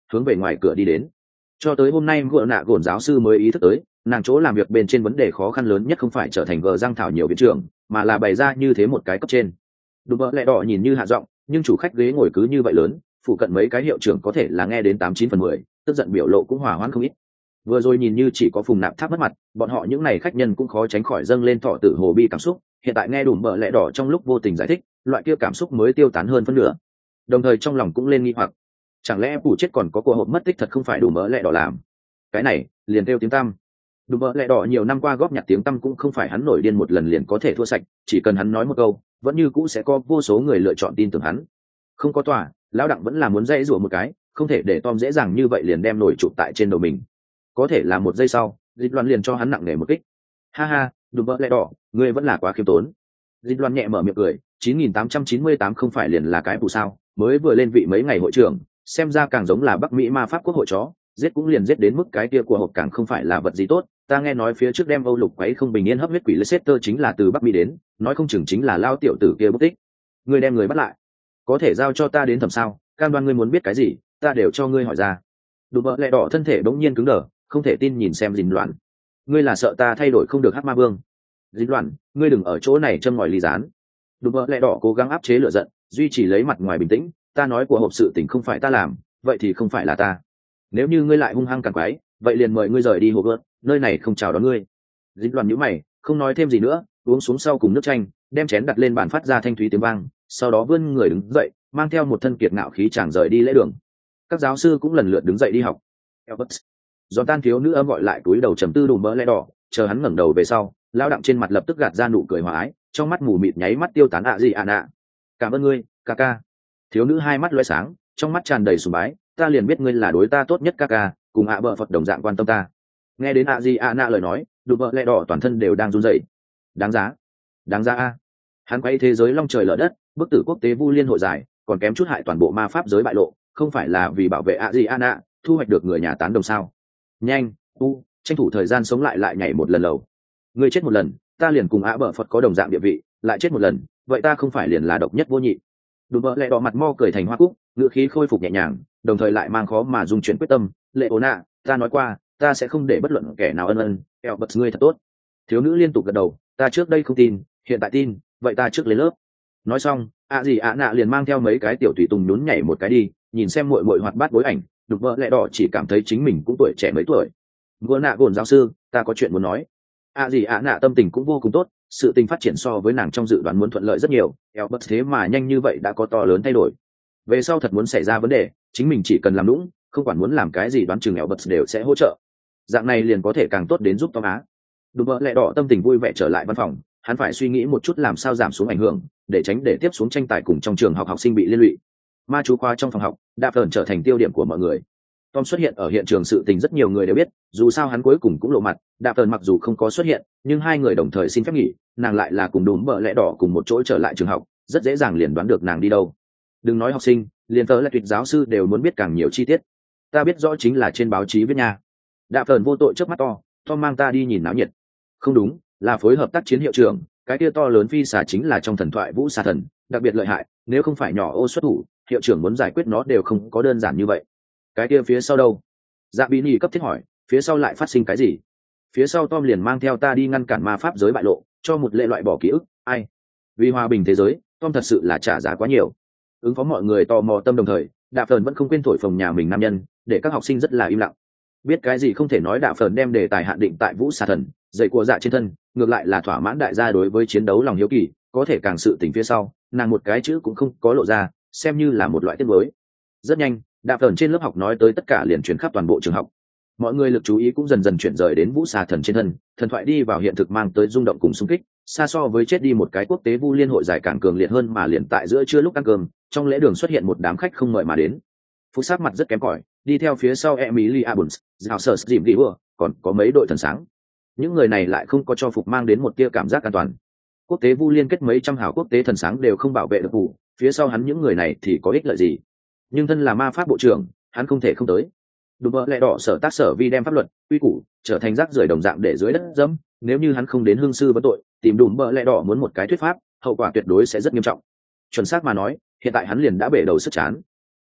hướng về ngoài cửa đi đến. Cho tới hôm nay gỡ nạ gồn giáo sư mới ý thức tới, nàng chỗ làm việc bên trên vấn đề khó khăn lớn nhất không phải trở thành gờ răng thảo nhiều viện trưởng, mà là bày ra như thế một cái cấp trên. Đùm bợ lẹ đỏ nhìn như hạ giọng, nhưng chủ khách ghế ngồi cứ như vậy lớn, phụ cận mấy cái hiệu trưởng có thể là nghe đến tám chín phần mười, tức giận biểu lộ cũng hòa hoãn không ít. Vừa rồi nhìn như chỉ có Phùng Nạp Tháp mất mặt, bọn họ những này khách nhân cũng khó tránh khỏi dâng lên thọ tử hồ bi cảm xúc, hiện tại nghe đùm bợ lẹ đỏ trong lúc vô tình giải thích, loại kia cảm xúc mới tiêu tán hơn phân nửa. Đồng thời trong lòng cũng lên nghi hoặc, chẳng lẽ phủ chết còn có cuộc họp mất tích thật không phải đùm bợ lẹ đỏ làm? Cái này liền kêu tiếng tăm. Đùm bợ lẹ đỏ nhiều năm qua góp nhặt tiếng tăm cũng không phải hắn nổi điên một lần liền có thể thua sạch, chỉ cần hắn nói một câu, vẫn như cũ sẽ có vô số người lựa chọn tin tưởng hắn. Không có tòa, lão đặng vẫn là muốn dây rủa một cái, không thể để Tom dễ dàng như vậy liền đem nổi chụp tại trên đầu mình. Có thể là một giây sau, dịch loan liền cho hắn nặng nề một kích. Ha ha, đùm bợ lẹ đỏ, ngươi vẫn là quá khiêm tốn. Dịch loan nhẹ mở miệng cười, chín nghìn tám trăm chín mươi tám không phải liền là cái vụ sao? Mới vừa lên vị mấy ngày hội trưởng, xem ra càng giống là Bắc Mỹ ma pháp quốc hội chó, giết cũng liền giết đến mức cái kia của hộp càng không phải là vật gì tốt. Ta nghe nói phía trước đem Âu Lục quấy không bình yên hấp huyết quỷ Leicester chính là từ Bắc Mỹ đến, nói không chừng chính là lao tiểu tử kia bất tích. Ngươi đem người bắt lại, có thể giao cho ta đến thẩm sao? Cam đoan ngươi muốn biết cái gì, ta đều cho ngươi hỏi ra. Đùm bợ lẹ đỏ thân thể bỗng nhiên cứng đờ, không thể tin nhìn xem Dình Loạn. Ngươi là sợ ta thay đổi không được Hắc Ma Vương? Dình Loạn, ngươi đừng ở chỗ này châm ngòi ly gián. Đùm bợ lẹ đỏ cố gắng áp chế lửa giận, duy trì lấy mặt ngoài bình tĩnh. Ta nói của hộp sự tình không phải ta làm, vậy thì không phải là ta. Nếu như ngươi lại hung hăng càng quái, vậy liền mời ngươi rời đi hồ gợt, nơi này không chào đón ngươi. Dình Loạn nhíu mày, không nói thêm gì nữa, uống xuống sau cùng nước chanh, đem chén đặt lên bàn phát ra thanh thúy tiếng vang, sau đó vươn người đứng dậy, mang theo một thân kiệt ngạo khí chàng rời đi lễ đường. Các giáo sư cũng lần lượt đứng dậy đi học. Albert, giòn tan thiếu nữ âm gọi lại túi đầu trầm tư đùm bỡ lẽ đỏ, chờ hắn ngẩng đầu về sau, lao đặng trên mặt lập tức gạt ra nụ cười hòa ái, trong mắt mù mịt nháy mắt tiêu tán ạ gì ạ nạ. Cảm ơn ngươi, ca ca. Thiếu nữ hai mắt loé sáng, trong mắt tràn đầy sùng bái, ta liền biết ngươi là đối ta tốt nhất ca ca, cùng ạ bợ Phật đồng dạng quan tâm ta. Nghe đến ạ gì ạ nạ lời nói, đùm bỡ lẽ đỏ toàn thân đều đang run rẩy. Đáng giá, đáng giá a. Hắn quay thế giới long trời lở đất, bức tử quốc tế vu liên hội giải, còn kém chút hại toàn bộ ma pháp giới bại lộ, không phải là vì bảo vệ ạ gì ạ nạ, thu hoạch được người nhà tán đồng sao? Nhanh, u, tranh thủ thời gian sống lại lại nhảy một lần lầu. Ngươi chết một lần, ta liền cùng ạ bợ Phật có đồng dạng địa vị, lại chết một lần, vậy ta không phải liền là độc nhất vô nhị? Đùm bỡ lẽ đỏ mặt mo cười thành hoa cúc, ngữ khí khôi phục nhẹ nhàng, đồng thời lại mang khó mà dung chuyển quyết tâm. Lệ ố nạ, ta nói qua, ta sẽ không để bất luận kẻ nào ân ân. Albert ngươi thật tốt. Thiếu nữ liên tục gật đầu, ta trước đây không tin, hiện tại tin, vậy ta trước lên lớp. Nói xong, ạ gì ạ nạ liền mang theo mấy cái tiểu tùy tùng nhún nhảy một cái đi, nhìn xem muội muội hoạt bát bối ảnh, đục vợ lẹ đỏ chỉ cảm thấy chính mình cũng tuổi trẻ mấy tuổi. Vừa nạ gồn giáo sư, ta có chuyện muốn nói. ạ gì ạ nạ tâm tình cũng vô cùng tốt, sự tình phát triển so với nàng trong dự đoán muốn thuận lợi rất nhiều. Albert thế mà nhanh như vậy đã có to lớn thay đổi. Về sau thật muốn xảy ra vấn đề, chính mình chỉ cần làm lũng, không quản muốn làm cái gì đoán chừng Albert đều sẽ hỗ trợ. Dạng này liền có thể càng tốt đến giúp Tom Á. Đùm bợ lẹ đỏ tâm tình vui vẻ trở lại văn phòng, hắn phải suy nghĩ một chút làm sao giảm xuống ảnh hưởng, để tránh để tiếp xuống tranh tài cùng trong trường học học sinh bị liên lụy. Ma chú khoa trong phòng học, Đạp Phởn trở thành tiêu điểm của mọi người. Tom xuất hiện ở hiện trường sự tình rất nhiều người đều biết, dù sao hắn cuối cùng cũng lộ mặt. Đạp Phởn mặc dù không có xuất hiện, nhưng hai người đồng thời xin phép nghỉ, nàng lại là cùng Đùm bợ lẹ đỏ cùng một chỗ trở lại trường học, rất dễ dàng liền đoán được nàng đi đâu. Đừng nói học sinh, liền tớ là tuyệt giáo sư đều muốn biết càng nhiều chi tiết. Ta biết rõ chính là trên báo chí viết nha. Đạp Phởn vô tội trước mắt to, Tom mang ta đi nhìn náo nhiệt. Không đúng, là phối hợp tác chiến hiệu trưởng, cái kia to lớn phi xà chính là trong thần thoại vũ xà thần, đặc biệt lợi hại, nếu không phải nhỏ ô xuất thủ, hiệu trưởng muốn giải quyết nó đều không có đơn giản như vậy. Cái kia phía sau đâu? Dạ Bí Nhi cấp thiết hỏi, phía sau lại phát sinh cái gì? Phía sau Tom liền mang theo ta đi ngăn cản ma pháp giới bại lộ, cho một lệ loại bỏ ký ức, ai? Vì hòa bình thế giới, Tom thật sự là trả giá quá nhiều. Ứng phó mọi người tò mò tâm đồng thời, Đạp Phởn vẫn không quên thổi phồng nhà mình nam nhân, để các học sinh rất là im lặng. Biết cái gì không thể nói, Đạp Phởn đem đề tài hạn định tại vũ xà thần, dạy của dạ trên thân, ngược lại là thỏa mãn đại gia đối với chiến đấu lòng hiếu kỳ, có thể càng sự tình phía sau, nàng một cái chữ cũng không có lộ ra, xem như là một loại tiết mới. Rất nhanh, Đạp Phởn trên lớp học nói tới tất cả liền truyền khắp toàn bộ trường học. Mọi người lực chú ý cũng dần dần chuyển rời đến vũ xà thần trên thân, thần thoại đi vào hiện thực mang tới rung động cùng xung kích, xa so với chết đi một cái quốc tế vu liên hội giải càng cường liệt hơn, mà liền tại giữa trưa lúc ăn cơm, trong lễ đường xuất hiện một đám khách không mời mà đến. Phú sắc mặt rất kém cỏi, đi theo phía sau Emilia Buns, Giáo sở Jim Gilbert, còn có mấy đội thần sáng. Những người này lại không có cho phục mang đến một tia cảm giác an toàn. Quốc tế vu liên kết mấy trăm hào quốc tế thần sáng đều không bảo vệ được vụ, phía sau hắn những người này thì có ích lợi gì? Nhưng thân là ma pháp bộ trưởng, hắn không thể không tới. Đùm bợ lẹ đỏ sở tác sở vi đem pháp luật quy củ trở thành rác rưởi đồng dạng để dưới đất dẫm, nếu như hắn không đến hương sư vấn tội, tìm đùm bợ lẹ đỏ muốn một cái thuyết pháp, hậu quả tuyệt đối sẽ rất nghiêm trọng. Chuẩn xác mà nói, hiện tại hắn liền đã bể đầu sức chán.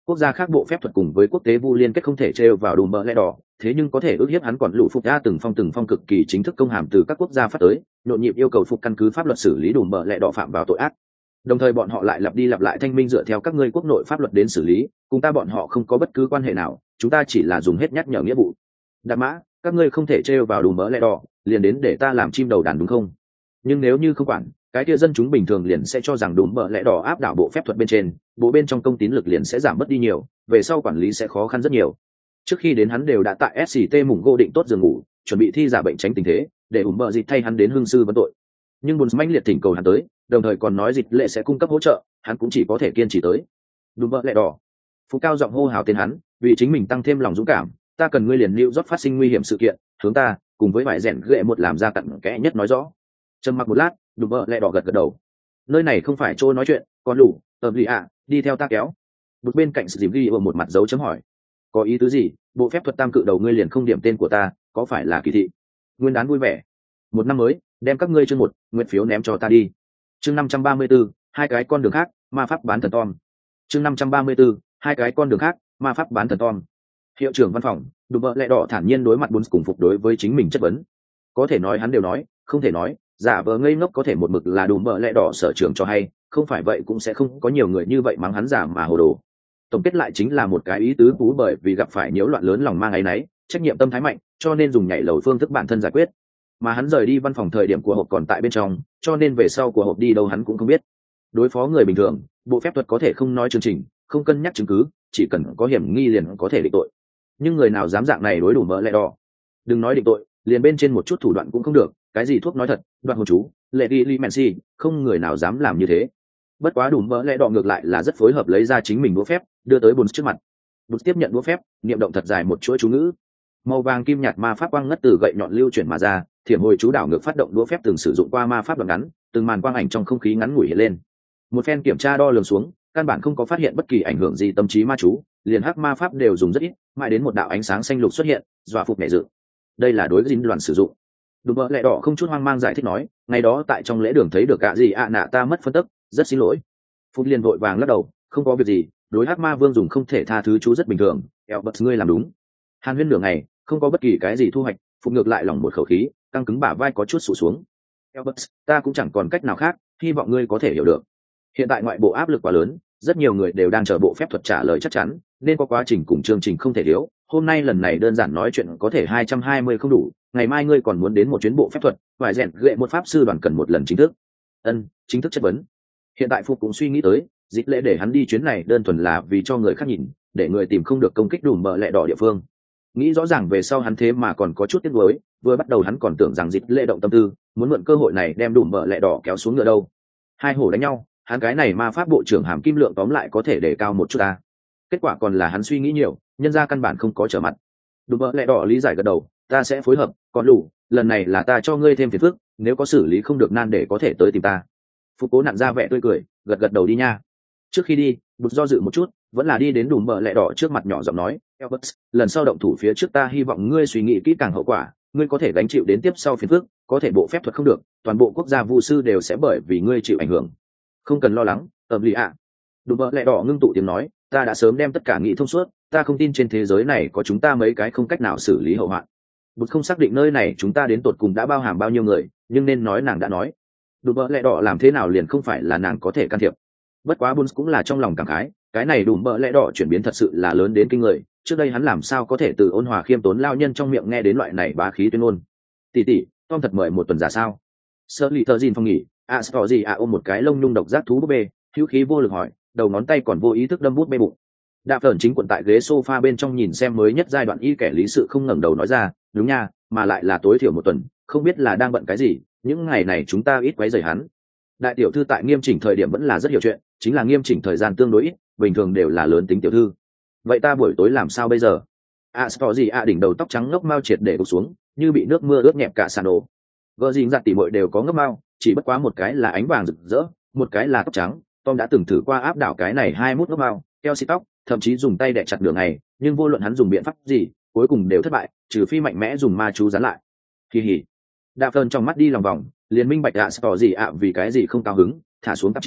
quốc gia khác bộ phép thuật cùng với quốc tế vu liên kết không thể trêu vào đùm bợ lẽ đỏ, thế nhưng có thể ước hiếp hắn còn lũ phục đã từng phong từng phong cực kỳ chính thức công hàm từ các quốc gia phát tới, nhộn nhịp yêu cầu phục căn cứ pháp luật xử lý đùm bợ lẽ đỏ phạm vào tội ác. Đồng thời bọn họ lại lặp đi lặp lại thanh minh dựa theo các ngươi quốc nội pháp luật đến xử lý, cùng ta bọn họ không có bất cứ quan hệ nào, chúng ta chỉ là dùng hết nhắc nhở nghĩa vụ. Đạp mã, các ngươi không thể trêu vào đùm bợ lẽ đỏ, liền đến để ta làm chim đầu đàn đúng không? Nhưng nếu như không quản, cái kia dân chúng bình thường liền sẽ cho rằng đùm bợ lẽ đỏ áp đảo bộ phép thuật bên trên, bộ bên trong công tín lực liền sẽ giảm mất đi nhiều, về sau quản lý sẽ khó khăn rất nhiều. Trước khi đến hắn đều đã tại ét xê tê mùng gô định tốt giường ngủ, chuẩn bị thi giả bệnh tránh tình thế, để ủng bợ dịch thay hắn đến hương sư vấn tội. Nhưng buồn manh liệt thỉnh cầu hắn tới, đồng thời còn nói dịch lệ sẽ cung cấp hỗ trợ, hắn cũng chỉ có thể kiên trì tới. Đùm bợ lẽ đỏ, phú cao giọng hô hào tên hắn, vì chính mình tăng thêm lòng dũng cảm, ta cần ngươi liền lưu rót phát sinh nguy hiểm sự kiện, hướng ta cùng với vài rèn ghệ một làm ra cặn kẽ nhất nói rõ. Trầm mặc một lát, đùm bợ lẽ đỏ gật gật đầu. Nơi này không phải chỗ nói chuyện, còn đủ, ẩm lì ạ, đi theo ta kéo. Một bên cạnh sự dìm ghi ở một mặt dấu chấm hỏi, có ý tứ gì? Bộ phép thuật tam cự đầu ngươi liền không điểm tên của ta, có phải là kỳ thị? Nguyên đán vui vẻ. Một năm mới, đem các ngươi chương một nguyện phiếu ném cho ta đi. Chương năm trăm ba mươi 534, hai cái con đường khác, ma pháp bán thần Tom. Chương năm trăm ba mươi 534, hai cái con đường khác, ma pháp bán thần Tom. Hiệu trưởng văn phòng, đùm bợ lẽ đỏ thản nhiên đối mặt bốn cùng phục đối với chính mình chất vấn. Có thể nói hắn đều nói, không thể nói, giả vờ ngây ngốc có thể một mực là đùm bợ lẽ đỏ sở trường cho hay, không phải vậy cũng sẽ không có nhiều người như vậy mắng hắn giả mà hồ đồ. Tổng kết lại chính là một cái ý tứ tú bởi vì gặp phải nhiễu loạn lớn lòng mang áy náy, trách nhiệm tâm thái mạnh, cho nên dùng nhảy lầu phương thức bản thân giải quyết. Mà hắn rời đi văn phòng thời điểm của hộp còn tại bên trong, cho nên về sau của hộp đi đâu hắn cũng không biết. Đối phó người bình thường, bộ phép thuật có thể không nói chương trình, không cân nhắc chứng cứ, chỉ cần có hiểm nghi liền có thể định tội. Nhưng người nào dám dạng này đối đủ mỡ lẽ đỏ, đừng nói định tội, liền bên trên một chút thủ đoạn cũng không được, cái gì thuốc nói thật, đoạn hồn chú, lệ đi li mensi, không người nào dám làm như thế. Bất quá đủ mỡ lẽ đỏ ngược lại là rất phối hợp lấy ra chính mình đũa phép, đưa tới bùn trước mặt. Bùn tiếp nhận đũa phép, niệm động thật dài một chuỗi chú ngữ. Màu vàng kim nhạt ma pháp quang ngất từ gậy nhọn lưu chuyển mà ra, thiểm hồi chú đảo ngược phát động đũa phép từng sử dụng qua ma pháp đoạn ngắn, từng màn quang ảnh trong không khí ngắn ngủi hiện lên. Một phen kiểm tra đo lường xuống, căn bản không có phát hiện bất kỳ ảnh hưởng gì tâm trí ma chú, liền hắc ma pháp đều dùng rất ít, mãi đến một đạo ánh sáng xanh lục xuất hiện, dọa phục nhẹ dự. Đây là đối dính loạn sử dụng. Đùm bợ lẽ đỏ không chút hoang mang giải thích nói, ngày đó tại trong lễ đường thấy được gạ gì ạ nạ ta mất phân tức, rất xin lỗi. Phúc liền vội vàng lắc đầu, không có việc gì, đối hắc ma vương dùng không thể tha thứ chú rất bình thường, Elbert ngươi làm đúng. Hàn huyên nửa ngày, không có bất kỳ cái gì thu hoạch, Phúc ngược lại lòng một khẩu khí, căng cứng bả vai có chút sụt xuống. Elbert, ta cũng chẳng còn cách nào khác, hy vọng ngươi có thể hiểu được. Hiện tại ngoại bộ áp lực quá lớn, rất nhiều người đều đang chờ bộ phép thuật trả lời chắc chắn, nên có quá trình cùng chương trình không thể thiếu. Hôm nay lần này đơn giản nói chuyện có thể hai trăm hai mươi không đủ, ngày mai ngươi còn muốn đến một chuyến bộ phép thuật, phải rèn ghệ một pháp sư đoàn cần một lần chính thức. Ân, chính thức chất vấn. Hiện tại Phục cũng suy nghĩ tới, dịch lễ để hắn đi chuyến này đơn thuần là vì cho người khác nhìn, để người tìm không được công kích đùm bợ lẽ đỏ địa phương. Nghĩ rõ ràng về sau hắn thế mà còn có chút tiếc nuối, vừa bắt đầu hắn còn tưởng rằng dịch lễ động tâm tư, muốn mượn cơ hội này đem đùm bợ lẽ đỏ kéo xuống ngựa đâu. Hai hổ đánh nhau, hắn cái này ma pháp bộ trưởng hàm kim lượng tóm lại có thể để cao một chút ta. Kết quả còn là hắn suy nghĩ nhiều, nhân ra căn bản không có trở mặt. Đùm bợ lẽ đỏ lý giải gật đầu, ta sẽ phối hợp, còn đủ, lần này là ta cho ngươi thêm phiền phức, nếu có xử lý không được nan để có thể tới tìm ta. Phục cố nặn ra vẻ tươi cười, gật gật đầu đi nha. Trước khi đi, bụt do dự một chút, vẫn là đi đến đùm bợ lẽ đỏ trước mặt nhỏ giọng nói, Albert, lần sau động thủ phía trước ta hy vọng ngươi suy nghĩ kỹ càng hậu quả, ngươi có thể gánh chịu đến tiếp sau phiền phức, có thể bộ phép thuật không được, toàn bộ quốc gia vu sư đều sẽ bởi vì ngươi chịu ảnh hưởng. Không cần lo lắng, ẩm lì ạ. Đùm bợ lẽ đỏ ngưng tụ tiếng nói, ta đã sớm đem tất cả nghĩ thông suốt, ta không tin trên thế giới này có chúng ta mấy cái không cách nào xử lý hậu hoạn. Bụt không xác định nơi này chúng ta đến tột cùng đã bao hàm bao nhiêu người, nhưng nên nói nàng đã nói. Đùm bợ lẽ đỏ làm thế nào liền không phải là nàng có thể can thiệp. Bất quá Bones cũng là trong lòng cảm khái, cái này đùm bợ lẽ đỏ chuyển biến thật sự là lớn đến kinh người, trước đây hắn làm sao có thể từ ôn hòa khiêm tốn lao nhân trong miệng nghe đến loại này bá khí tuyên ngôn. Tỷ tỷ, Tom thật mời một tuần giả sao? Sơ lì thợ gìn phong nghỉ, à sao gì à ôm một cái lông nhung độc giác thú búp bê, hữu khí vô lực hỏi, đầu ngón tay còn vô ý thức đâm bút bê bụng. Đạp Phởn chính quận tại ghế sofa bên trong nhìn xem mới nhất giai đoạn y kẻ lý sự không ngẩng đầu nói ra, đúng nha, mà lại là tối thiểu một tuần, không biết là đang bận cái gì, những ngày này chúng ta ít quấy rầy hắn. Đại tiểu thư tại nghiêm chỉnh thời điểm vẫn là rất hiểu chuyện, chính là nghiêm chỉnh thời gian tương đối ít, bình thường đều là lớn tính tiểu thư. Vậy ta buổi tối làm sao bây giờ? À sao gì à đỉnh đầu tóc trắng ngốc mau triệt để gục xuống, như bị nước mưa ướt nhẹp cả sàn đồ. Vợ dình giặt tỉ muội đều có ngốc mau, chỉ bất quá một cái là ánh vàng rực rỡ, một cái là tóc trắng. Tom đã từng thử qua áp đảo cái này hai mút ngốc mau, keo xịt tóc, thậm chí dùng tay đè chặt đường này, nhưng vô luận hắn dùng biện pháp gì, cuối cùng đều thất bại, trừ phi mạnh mẽ dùng ma chú dán lại. Kỳ hỉ. Đạp Phởn trong mắt đi lòng vòng, liền minh bạch ạ à, gì ạ à, vì cái gì không cao hứng, thả xuống tạp chí,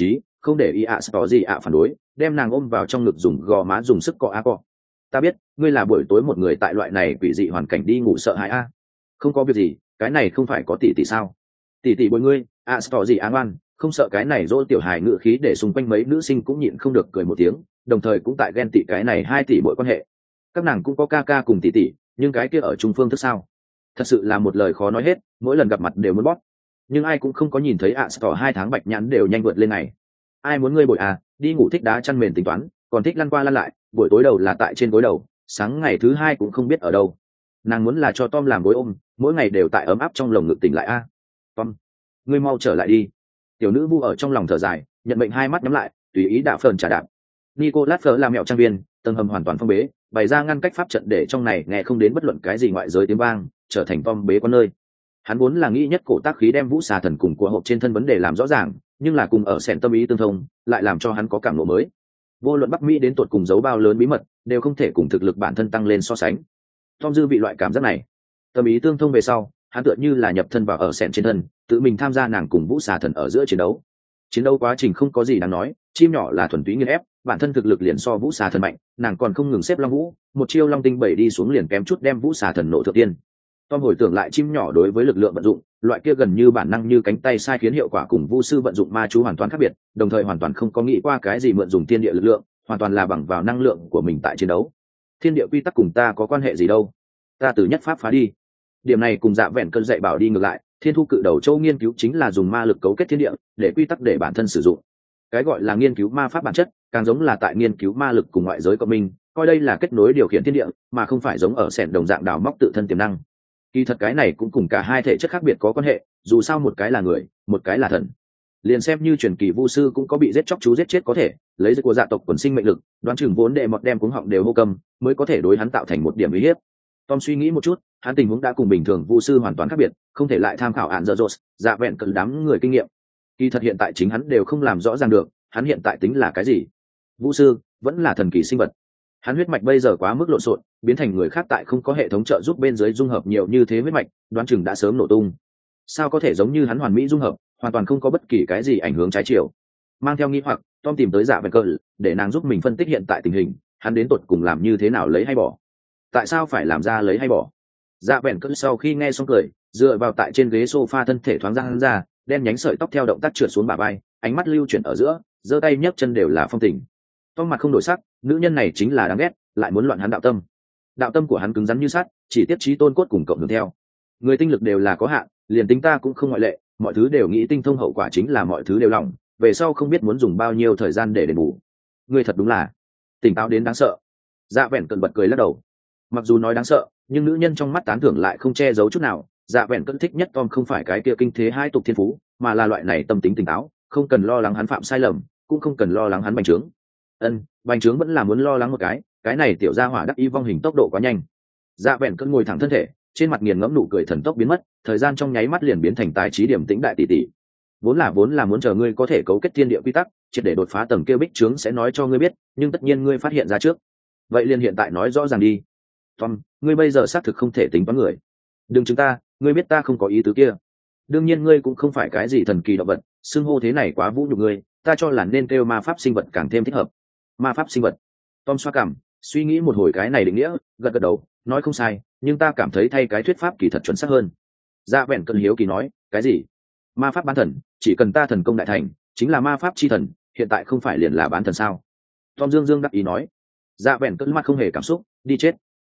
không để ý ạ tỏ gì ạ phản đối, đem nàng ôm vào trong ngực dùng gò má dùng sức cọ a cọ. Ta biết ngươi là buổi tối một người tại loại này quỷ dị hoàn cảnh đi ngủ sợ hãi a. Không có việc gì, cái này không phải có tỷ tỷ sao? Tỷ tỷ bồi ngươi, ạ tỏ gì á ngoan, không sợ cái này dỗ tiểu hài ngự khí để xung quanh mấy nữ sinh cũng nhịn không được cười một tiếng, đồng thời cũng tại ghen tị cái này hai tỷ mỗi quan hệ. Các nàng cũng có ca ca cùng tỷ tỷ, nhưng cái kia ở trung phương thức sao? Thật sự là một lời khó nói hết, mỗi lần gặp mặt đều muốn bóp. Nhưng ai cũng không có nhìn thấy ạ tỏ hai tháng bạch nhãn đều nhanh vượt lên này. Ai muốn ngươi bồi à, đi ngủ thích đá chăn mền tính toán, còn thích lăn qua lăn lại, buổi tối đầu là tại trên gối đầu, sáng ngày thứ hai cũng không biết ở đâu. Nàng muốn là cho Tom làm gối ôm, mỗi ngày đều tại ấm áp trong lồng ngực tỉnh lại a. Tom, ngươi mau trở lại đi. Tiểu nữ vu ở trong lòng thở dài, nhận mệnh hai mắt nhắm lại, tùy ý đạp phờn trả đạp. Nicolas Fleur làm mẹo trang viên, tầng hầm hoàn toàn phong bế, bày ra ngăn cách pháp trận để trong này nghe không đến bất luận cái gì ngoại giới tiếng vang, trở thành Tom bế quan nơi. Hắn vốn là nghĩ nhất cổ tác khí đem vũ xà thần cùng của hộp trên thân vấn đề làm rõ ràng, nhưng là cùng ở sẹn tâm ý tương thông, lại làm cho hắn có cảm ngộ mới. Vô luận Bắc Mỹ đến tột cùng giấu bao lớn bí mật, đều không thể cùng thực lực bản thân tăng lên so sánh. Tom dư vị loại cảm giác này, tâm ý tương thông về sau, hắn tựa như là nhập thân vào ở sẹn trên thân, tự mình tham gia nàng cùng vũ xà thần ở giữa chiến đấu. Chiến đấu quá trình không có gì đáng nói, chim nhỏ là thuần túy nghiền ép, bản thân thực lực liền so vũ xà thần mạnh, nàng còn không ngừng xếp long vũ, một chiêu long tinh bảy đi xuống liền kém chút đem vũ xà thần nổ thượng tiên. Tom hồi tưởng lại chim nhỏ đối với lực lượng vận dụng, loại kia gần như bản năng như cánh tay sai khiến hiệu quả cùng vu sư vận dụng ma chú hoàn toàn khác biệt, đồng thời hoàn toàn không có nghĩ qua cái gì mượn dùng thiên địa lực lượng, hoàn toàn là bằng vào năng lượng của mình tại chiến đấu. Thiên địa quy tắc cùng ta có quan hệ gì đâu? Ta từ nhất pháp phá đi. Điểm này cùng Dạ Vẹn cơn dạy bảo đi ngược lại, Thiên Thu cự đầu châu nghiên cứu chính là dùng ma lực cấu kết thiên địa, để quy tắc để bản thân sử dụng. Cái gọi là nghiên cứu ma pháp bản chất, càng giống là tại nghiên cứu ma lực cùng ngoại giới cộng minh, coi đây là kết nối điều khiển thiên địa, mà không phải giống ở sẹn đồng dạng đào móc tự thân tiềm năng. Kỳ thật cái này cũng cùng cả hai thể chất khác biệt có quan hệ, dù sao một cái là người, một cái là thần. Liền xem như truyền kỳ vu sư cũng có bị giết chóc chú giết chết có thể, lấy của dạ tộc quần sinh mệnh lực, đoán chừng vốn đệ mọt đem cuống họng đều hô cầm, mới có thể đối hắn tạo thành một điểm uy hiếp. Tom suy nghĩ một chút, hắn tình huống đã cùng bình thường vu sư hoàn toàn khác biệt, không thể lại tham khảo án giờ rột, dạ vẹn cận đám người kinh nghiệm. Kỳ thật hiện tại chính hắn đều không làm rõ ràng được, hắn hiện tại tính là cái gì? Vu sư, vẫn là thần kỳ sinh vật. Hắn huyết mạch bây giờ quá mức lộn xộn, biến thành người khác tại không có hệ thống trợ giúp bên dưới dung hợp nhiều như thế huyết mạch, đoán chừng đã sớm nổ tung. Sao có thể giống như hắn hoàn mỹ dung hợp, hoàn toàn không có bất kỳ cái gì ảnh hưởng trái chiều? Mang theo nghi hoặc, Tom tìm tới Dạ Vẹn Cờ, để nàng giúp mình phân tích hiện tại tình hình, hắn đến tột cùng làm như thế nào lấy hay bỏ? Tại sao phải làm ra lấy hay bỏ? Dạ Vẹn Cờ sau khi nghe xong cười, dựa vào tại trên ghế sofa thân thể thoáng ra hắn ra, đen nhánh sợi tóc theo động tác trượt xuống bả vai, ánh mắt lưu chuyển ở giữa, giơ tay nhấc chân đều là phong tình. Tom mặt không đổi sắc, nữ nhân này chính là đáng ghét, lại muốn loạn hắn đạo tâm. Đạo tâm của hắn cứng rắn như sắt, chỉ tiếp trí tôn cốt cùng cộng hưởng theo. Người tinh lực đều là có hạn, liền tính ta cũng không ngoại lệ, mọi thứ đều nghĩ tinh thông hậu quả chính là mọi thứ đều lỏng, về sau không biết muốn dùng bao nhiêu thời gian để đền bù. Người thật đúng là tỉnh táo đến đáng sợ. Dạ Vẹn Cận bật cười lắc đầu. Mặc dù nói đáng sợ, nhưng nữ nhân trong mắt tán thưởng lại không che giấu chút nào. Dạ Vẹn Cận thích nhất Tom không phải cái kia kinh thế hai tục thiên phú, mà là loại này tâm tính tỉnh táo, không cần lo lắng hắn phạm sai lầm, cũng không cần lo lắng hắn bành trướng. Ân, bành trướng vẫn là muốn lo lắng một cái, cái này tiểu gia hỏa đắc ý vong hình tốc độ quá nhanh. Dạ Vẹn Cận ngồi thẳng thân thể, trên mặt nghiền ngẫm nụ cười thần tốc biến mất, thời gian trong nháy mắt liền biến thành tài trí điểm tĩnh đại tỷ tỷ. Vốn là vốn là muốn chờ ngươi có thể cấu kết thiên địa quy tắc, triệt để đột phá tầng kia bích trướng sẽ nói cho ngươi biết, nhưng tất nhiên ngươi phát hiện ra trước. Vậy liền hiện tại nói rõ ràng đi. Tom, ngươi bây giờ xác thực không thể tính toán người. Đừng chứng ta, ngươi biết ta không có ý tứ kia. Đương nhiên ngươi cũng không phải cái gì thần kỳ động vật, xưng hô thế này quá vũ nhục ngươi, ta cho là nên kêu ma pháp sinh vật càng thêm thích hợp. Ma pháp sinh vật. Tom xoa cằm, suy nghĩ một hồi cái này định nghĩa, gật gật đầu, nói không sai, nhưng ta cảm thấy thay cái thuyết pháp kỳ thật chuẩn xác hơn. Dạ Vẹn Cận hiếu kỳ nói, cái gì? Ma pháp bán thần, chỉ cần ta thần công đại thành, chính là ma pháp chi thần, hiện tại không phải liền là bán thần sao? Tom dương dương đắc ý nói. Dạ Vẹn Cận mắt không hề cảm xúc, đi chết.